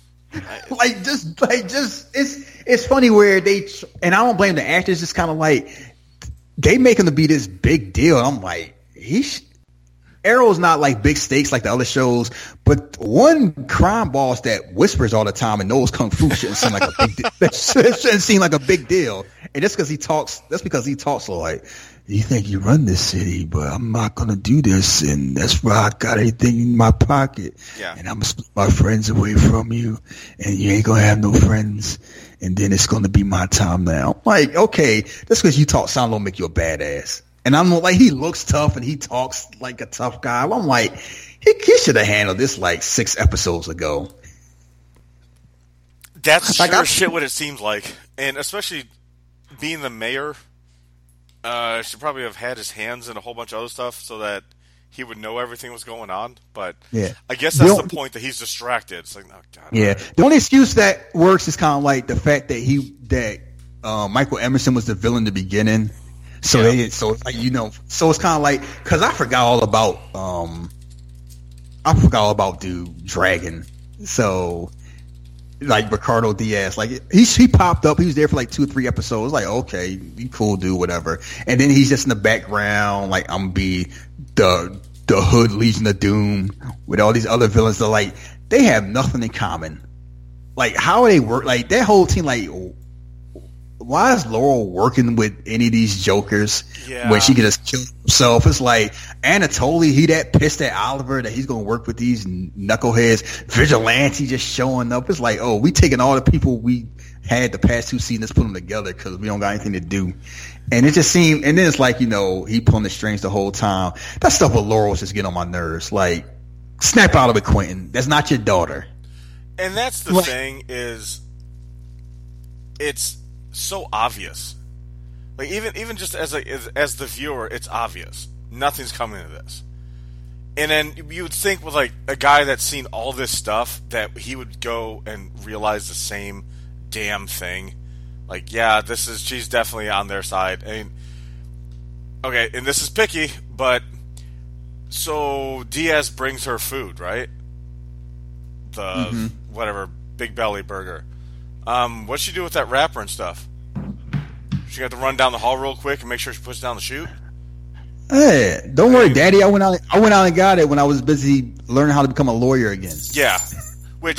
It's funny where and I don't blame the actors. Just kind of like they make him to be this big deal. I'm like, Arrow's not like big stakes like the other shows, but one crime boss that whispers all the time and knows kung fu shouldn't seem like a big deal. That shouldn't seem like a big deal. And that's because he talks so like, you think you run this city, but I'm not going to do this. And that's why I got everything in my pocket. Yeah. And I'm going to split my friends away from you. And you ain't going to have no friends. And then it's going to be my time now. I'm like, okay, that's because you talk sound don't make you a badass. And I'm like, he looks tough and he talks like a tough guy. I'm like, he should have handled this like 6 episodes ago. That's like, sure shit what it seems like. And especially being the mayor, should probably have had his hands in a whole bunch of other stuff so that he would know everything was going on. But yeah. I guess that's the point, that he's distracted. It's like, oh God. Yeah. Right. The only excuse that works is kind of like the fact that Michael Emerson was the villain in the beginning. So it's like, you know, so it's kind of like, cause I forgot all about dude Dragon. So like Ricardo Diaz, like he popped up, he was there for like 2 or 3 episodes, like, okay, you cool dude, whatever. And then he's just in the background, like, I'm gonna be the Hood Legion of Doom with all these other villains that like, they have nothing in common. Like, how are they work, like that whole team, like, why is Laurel working with any of these jokers when she could just kill himself? It's like Anatoly, he that pissed at Oliver that he's going to work with these knuckleheads. Vigilante just showing up. It's like, oh, we taking all the people we had the past 2 seasons, put them together because we don't got anything to do. And it just seemed, and then it's like, you know, he pulling the strings the whole time. That stuff with Laurel's just getting on my nerves. Like, snap out of it, Quentin. That's not your daughter. And that's the thing is, it's so obvious. Like, even just as the viewer, it's obvious. Nothing's coming to this. And then you would think with like a guy that's seen all this stuff that he would go and realize the same damn thing. Like, yeah, she's definitely on their side. And okay, and this is picky, but so Diaz brings her food, right? The whatever Big Belly burger. What'd she do with that wrapper and stuff? She got to run down the hall real quick and make sure she puts down the chute. Hey, don't worry, Daddy. I went out and got it when I was busy learning how to become a lawyer again. Yeah, which,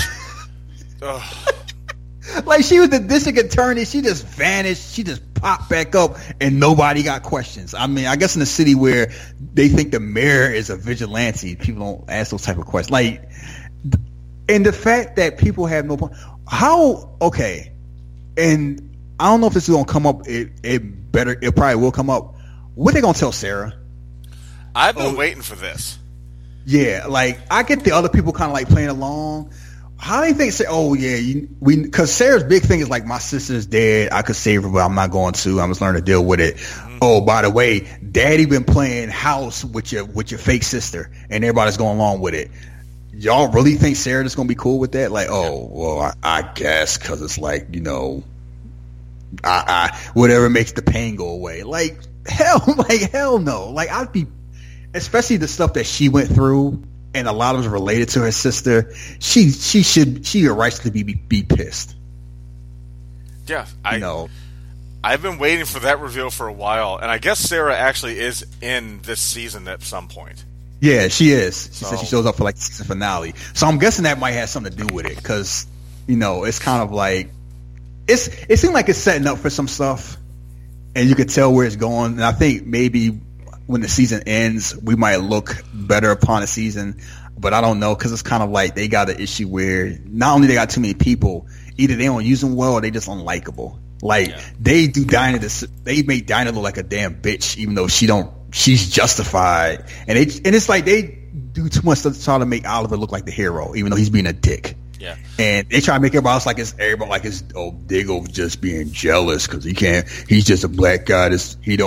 like, she was the district attorney. She just vanished. She just popped back up, and nobody got questions. I mean, I guess in a city where they think the mayor is a vigilante, people don't ask those type of questions. Like, and the fact that people have no point. Okay, and I don't know if this is gonna come up. It probably will come up. What they gonna tell Sarah? I've been waiting for this. Yeah, like, I get the other people kind of like playing along. How do you think? Say, oh yeah, because Sarah's big thing is like, my sister's dead. I could save her, but I'm not going to. I'm just learning to deal with it. Mm-hmm. Oh, by the way, Daddy been playing house with your fake sister, and everybody's going along with it. Y'all really think Sarah is going to be cool with that? Like, oh, well, I guess, because it's like, you know, whatever makes the pain go away. Like, hell no. Like, I'd be, especially the stuff that she went through, and a lot of it was related to her sister. She rightfully be pissed. Yeah, know. I've been waiting for that reveal for a while, and I guess Sarah actually is in this season at some point. Yeah, she is. She said she shows up for like season finale. So I'm guessing that might have something to do with it, because it's kind of like it seemed like it's setting up for some stuff, and you could tell where it's going. And I think maybe when the season ends, we might look better upon the season, but I don't know, because it's kind of like they got an issue where not only they got too many people, either they don't use them well or they just unlikable. Like they do Dinah, they make Dinah look like a damn bitch, even though she's justified, and it's like they do too much stuff to try to make Oliver look like the hero, even though he's being a dick. Yeah, and they try to make everybody else like it's Diggle just being jealous because he's just a black guy. He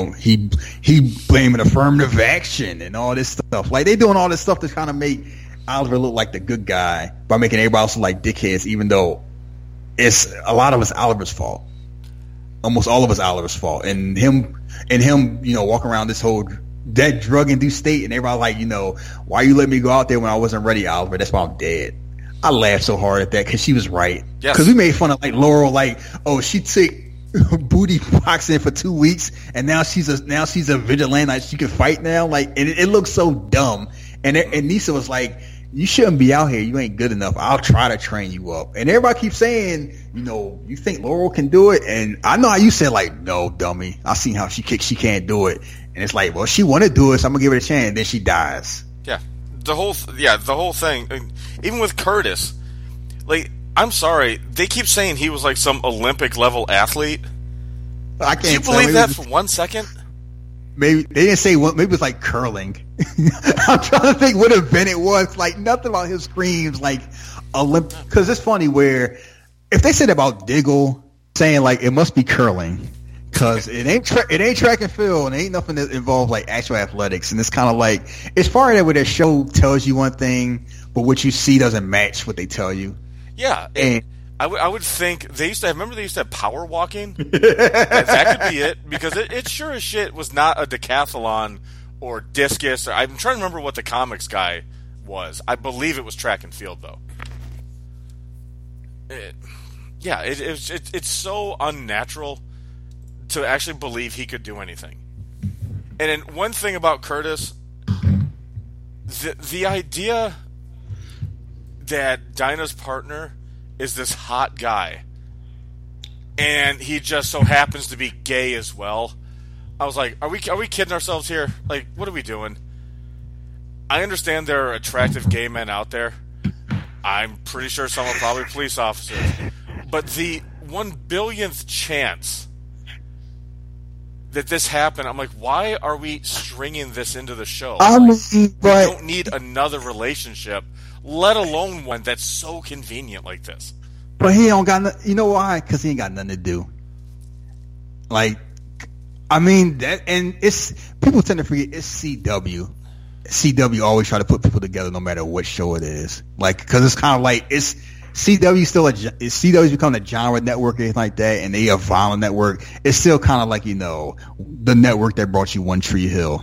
blaming affirmative action and all this stuff. Like they doing all this stuff to kind of make Oliver look like the good guy by making everybody else look like dickheads, even though a lot of it's Oliver's fault. Almost all of it's Oliver's fault, and him, walking around this whole that drug-induced state, and everybody like, why you let me go out there when I wasn't ready, Oliver? That's why I'm dead. I laughed so hard at that because she was right. Because we made fun of like Laurel, like, oh, she took booty boxing for 2 weeks, and now she's a vigilante. Like, she can fight now. Like, and it looks so dumb. And Nisa was like, you shouldn't be out here. You ain't good enough. I'll try to train you up. And everybody keeps saying, you think Laurel can do it? And I know how you said, like, no, dummy. I seen how she kicks. She can't do it. And it's like, well, she want to do it, so I'm gonna give her a chance. And then she dies. Yeah, the whole thing. Even with Curtis, like, I'm sorry, they keep saying he was like some Olympic level athlete. I can't. Do you believe that for 1 second? Maybe they didn't say what. Maybe it was like curling. I'm trying to think what event it was. Like nothing about his screams like Olympic. Because it's funny where if they said about Diggle saying like it must be curling because it ain't track and field and ain't nothing that involves like actual athletics, and it's kind of like it's part of that where their show tells you one thing, but what you see doesn't match what they tell you. Yeah, and I would think they used to have power walking. that could be it, because it sure as shit was not a decathlon or discus. I'm trying to remember what the comics guy was. I believe it was track and field though. It's so unnatural to actually believe he could do anything. And then one thing about Curtis, the idea that Dinah's partner is this hot guy, and he just so happens to be gay as well. I was like, are we kidding ourselves here? Like, what are we doing? I understand there are attractive gay men out there. I'm pretty sure some are probably police officers. But the 1/100000th chance that this happened, I'm like, why are we stringing this into the show? We don't need another relationship, let alone one that's so convenient like this. But he don't got you know why? Because he ain't got nothing to do. Like, I mean, that, and it's, people tend to forget it's CW. CW always try to put people together no matter what show it is. Like, because it's kind of like, it's CW's become a genre network or anything like that, and they a violent network. It's still kind of like, the network that brought you One Tree Hill.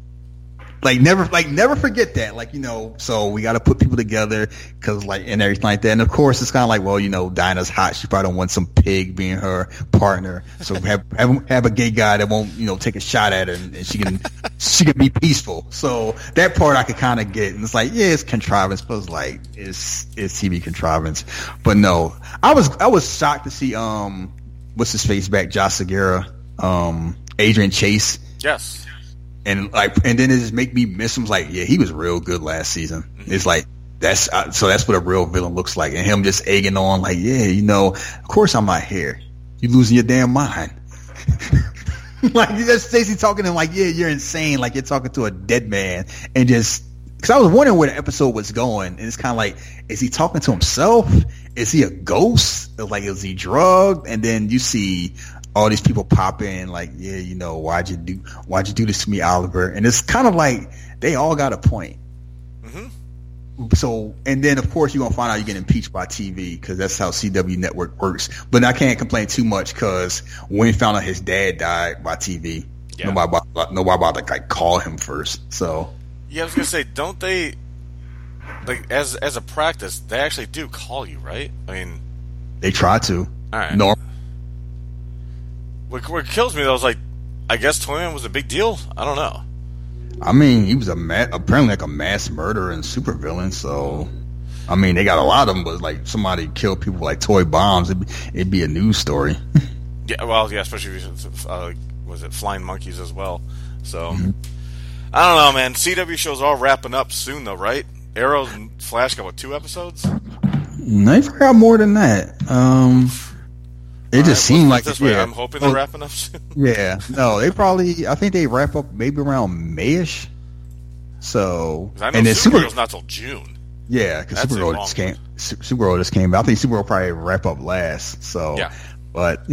Never forget that. So we got to put people together because, and everything like that. And of course, it's kind of like, well, Dinah's hot. She probably don't want some pig being her partner. So have a gay guy that won't, take a shot at her, and she can be peaceful. So that part I could kind of get. And it's like, yeah, it's contrivance, but it's TV contrivance. But no, I was shocked to see what's his face back, Josh Segura, Adrian Chase. Yes. And then it just make me miss him. Like, yeah, he was real good last season. Mm-hmm. It's like that's what a real villain looks like, and him just egging on, like, yeah, of course I'm not here. You losing your damn mind. Like, just Stacey talking to him like, yeah, you're insane. Like, you're talking to a dead man, and just because I was wondering where the episode was going, and it's kind of like, is he talking to himself? Is he a ghost? Like, is he drugged? And then you see all these people pop in, like, yeah, why'd you do this to me, Oliver? And it's kind of like they all got a point. Mm-hmm. So, and then of course you're gonna find out you get impeached by TV because that's how CW network works. But I can't complain too much because when he found out his dad died by TV, nobody about to call him first. So yeah, I was gonna say, don't they, like, as a practice, they actually do call you, right? I mean, they try to. All right. what kills me though is like, I guess Toyman was a big deal. I don't know. I mean, he was apparently like a mass murderer and supervillain. So, I mean, they got a lot of them, but like somebody killed people with, like toy bombs. It'd be a news story. Yeah, well, yeah, especially was it Flying Monkeys as well. So, I don't know, man. CW shows all wrapping up soon though, right? Arrow and Flash got 2 episodes? They forgot more than that. It just seemed like this way. I'm hoping they're wrapping up soon. Yeah, no, I think they wrap up maybe around Mayish. So, I know and then Supergirl's not till June. Yeah, because Supergirl just came. Supergirl just came. I think Supergirl probably wrap up last. So, yeah. But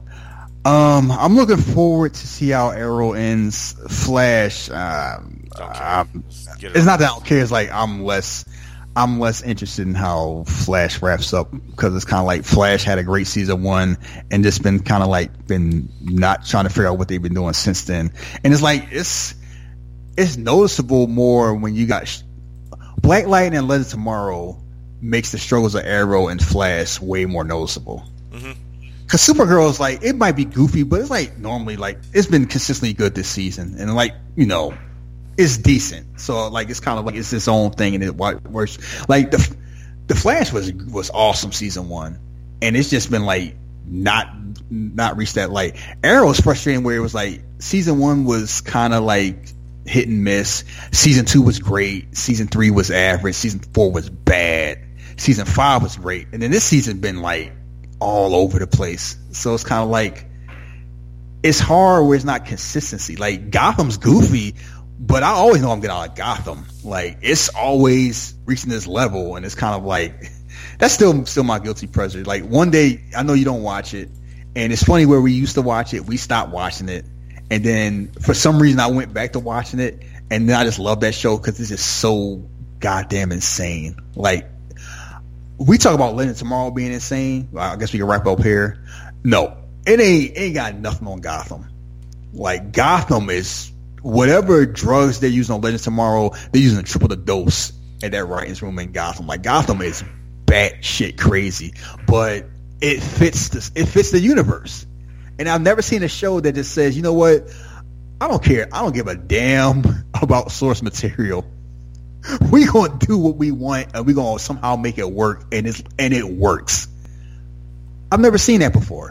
I'm looking forward to see how Arrow ends. Flash. It's not that I don't care. It's like I'm less interested in how Flash wraps up because it's kind of like Flash had a great season 1 and just been kind of like been not trying to figure out what they've been doing since then. And it's like it's noticeable more when you got Black Lightning and Legends of Tomorrow makes the struggles of Arrow and Flash way more noticeable. Because Supergirl is like, it might be goofy, but it's like normally like it's been consistently good this season, and like it's decent. So like it's kind of like it's its own thing, and it works. Like the Flash was awesome season 1, and it's just been like not reached that. Like Arrow's frustrating where it was like season 1 was kind of like hit and miss. Season 2 was great. Season 3 was average. Season 4 was bad. Season 5 was great, and then this season been like all over the place. So it's kind of like it's hard where it's not consistency. Like Gotham's goofy, but I always know I'm getting out of Gotham. Like it's always reaching this level, and it's kind of like that's still my guilty pleasure. Like one day, I know you don't watch it, and it's funny where we used to watch it, we stopped watching it, and then for some reason I went back to watching it, and then I just love that show because it's just so goddamn insane. Like we talk about Legends of Tomorrow being insane. Well, I guess we can wrap up here. No, it ain't got nothing on Gotham. Like Gotham is whatever drugs they're using on Legends of Tomorrow, they're using triple the dose at that writers room in Gotham. Like Gotham is batshit crazy, but it fits the universe. And I've never seen a show that just says, you know what, I don't care. I don't give a damn about source material. We gonna do what we want, and we gonna somehow make it work, and it works. I've never seen that before.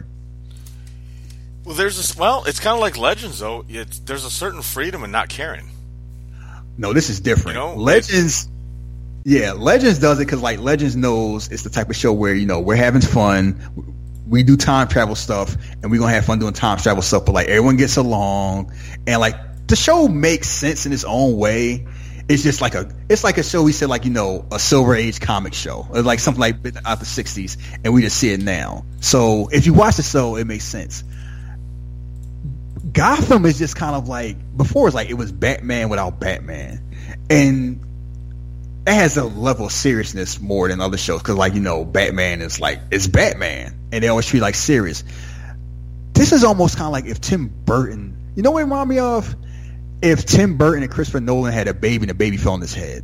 Well, it's kind of like Legends, though. There's a certain freedom in not caring. No, this is different. Legends does it because like Legends knows it's the type of show where we're having fun. We do time travel stuff, and we're gonna have fun doing time travel stuff. But like everyone gets along, and like the show makes sense in its own way. It's just like a show we said, like, a Silver Age comic show. It's like something like out the 60s, and we just see it now. So if you watch the show, it makes sense. Gotham is just kind of like, before it was Batman without Batman. And it has a level of seriousness more than other shows because, Batman is like, it's Batman. And they always treat it like serious. This is almost kind of like if Tim Burton, you know what it reminded me of? If Tim Burton and Christopher Nolan had a baby and the baby fell on his head.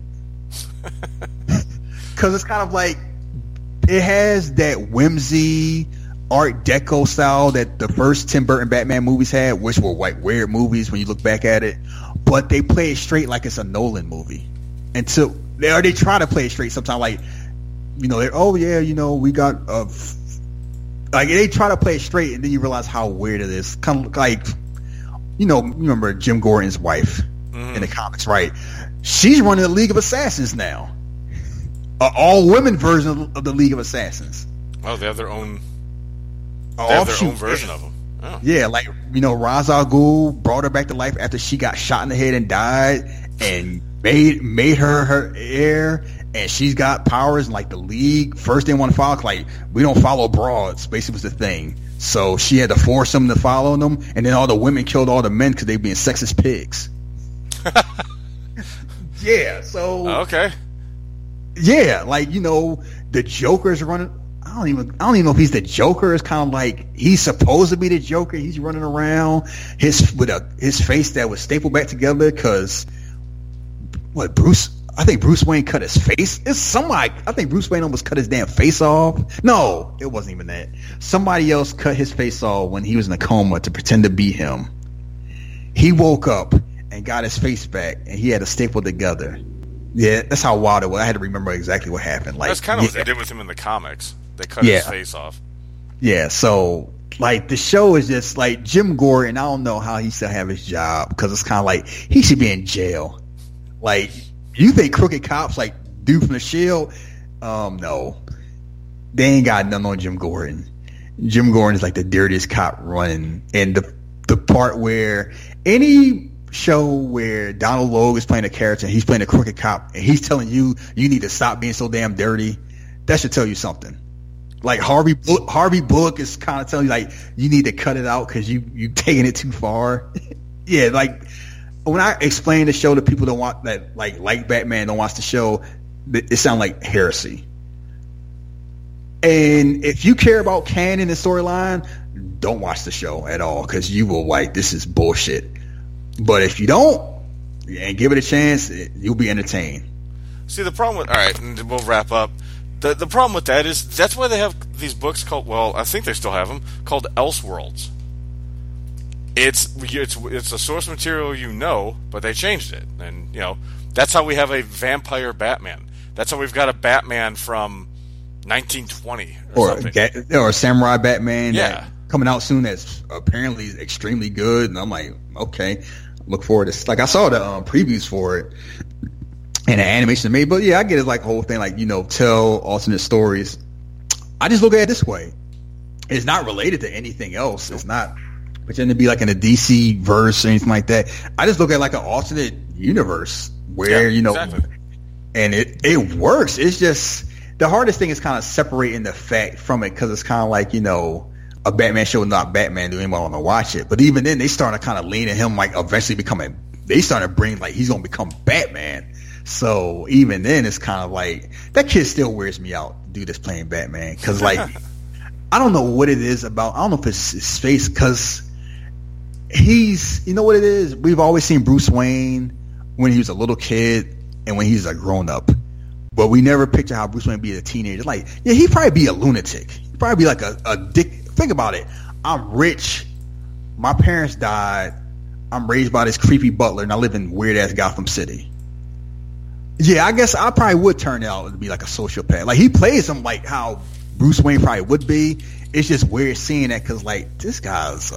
Because it's kind of like, it has that whimsy, Art Deco style that the first Tim Burton Batman movies had, which were like weird movies when you look back at it. But they play it straight like it's a Nolan movie. And so, they try to play it straight sometimes like, we got like they try to play it straight and then you realize how weird it is. Kind of like, you remember Jim Gordon's wife in the comics, right? She's running the League of Assassins now. An all-women version of the League of Assassins. Oh, they have their own. They have their own version of them. Oh. Yeah, like Ra's al Ghul brought her back to life after she got shot in the head and died, and made her heir, and she's got powers. And like the League, first they want to follow, like we don't follow broads. Basically, was the thing. So she had to force them to follow them, and then all the women killed all the men because they being sexist pigs. Yeah. So okay. Yeah, like the Joker's running. I don't even know if he's the Joker. It's kind of like he's supposed to be the Joker. He's running around his face that was stapled back together because Bruce I think Bruce Wayne cut his face. It's somebody. I think Bruce Wayne almost cut his damn face off. No, it wasn't even that. Somebody else cut his face off when he was in a coma to pretend to be him. He woke up and got his face back, and he had to staple together. Yeah, that's how wild it was. I had to remember exactly what happened. Like, that's kind of what they did with him in the comics. They cut his face off. Yeah, so like the show is just like Jim Gordon. I don't know how he still have his job because it's kind of like he should be in jail. Like, you think crooked cops like dude from the Shield? No, they ain't got nothing on Jim Gordon. Jim Gordon is like the dirtiest cop running, and the part where any show where Donald Logue is playing a character and he's playing a crooked cop and he's telling you need to stop being so damn dirty, that should tell you something. Like Harvey Bullock is kind of telling you like you need to cut it out because you taking it too far. Yeah, like when I explain the show to people that want that like Batman don't watch the show, it sounds like heresy. And if you care about canon and storyline, don't watch the show at all because you will like this is bullshit. But if you don't and give it a chance, you'll be entertained. See, the problem with... All right, and we'll wrap up. The problem with that is that's why they have these books called... Well, I think they still have them, called Elseworlds. It's a source material but they changed it. And, that's how we have a vampire Batman. That's how we've got a Batman from 1920 or something. Or a samurai Batman. Yeah. Coming out soon that's apparently extremely good, and I'm like, okay, look forward to. Like I saw the previews for it and the animation made, but yeah, I get it. Like whole thing, like tell alternate stories. I just look at it this way: it's not related to anything else. It's not pretending to be like in a DC verse or anything like that. I just look at like an alternate universe where exactly. And it works. It's just the hardest thing is kind of separating the fact from it because it's kind of like a Batman show, not Batman, do anyone want to watch it? But even then, they started kind of leaning him like eventually becoming. They started bringing like he's gonna become Batman. So even then, it's kind of like that kid still wears me out. Dude that's playing Batman because like I don't know what it is about. I don't know if it's his face because he's what it is. We've always seen Bruce Wayne when he was a little kid and when he's a grown up, but we never picture how Bruce Wayne be a teenager. Like he'd probably be a lunatic. He'd probably be like a dick. Think about it. I'm rich. My parents died. I'm raised by this creepy butler, and I live in weird-ass Gotham City. Yeah, I guess I probably would turn out to be like a sociopath. Like, he plays him like how Bruce Wayne probably would be. It's just weird seeing that because, like, this guy's,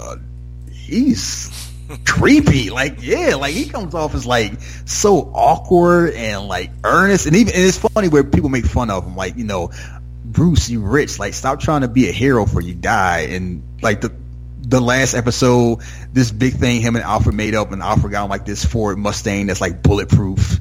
he's creepy. Like, yeah, like, he comes off as, like, so awkward and, like, earnest. And it's funny where people make fun of him. Like, Bruce, you rich. Like, stop trying to be a hero before you die. And like the last episode, this big thing him and Alfred made up, and Alfred got him like this Ford Mustang that's like bulletproof,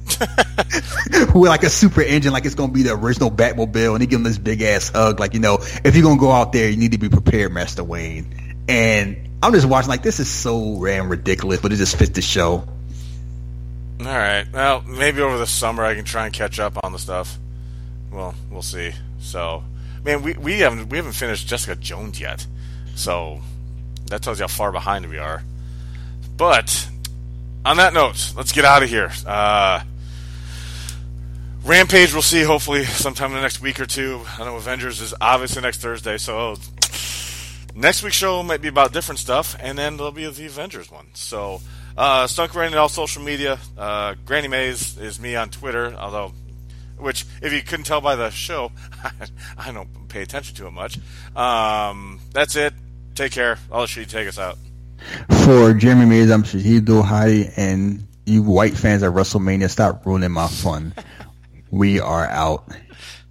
with like a super engine, like it's gonna be the original Batmobile. And he give him this big ass hug, like if you're gonna go out there, you need to be prepared, Master Wayne. And I'm just watching like this is so damn ridiculous, but it just fits the show. All right, well, maybe over the summer I can try and catch up on the stuff. Well, we'll see. So, man, we haven't finished Jessica Jones yet, so that tells you how far behind we are. But on that note, let's get out of here. Rampage, we'll see hopefully sometime in the next week or two. I know Avengers is obviously next Thursday, so next week's show might be about different stuff, and then there'll be the Avengers one. So, Stunt Granny on all social media. Granny Mays is me on Twitter, which, if you couldn't tell by the show, I don't pay attention to it much. That's it. Take care. I'll let you take us out. For Jeremy Mays, I'm Shahid Dulhadi, and you white fans at WrestleMania, stop ruining my fun. We are out.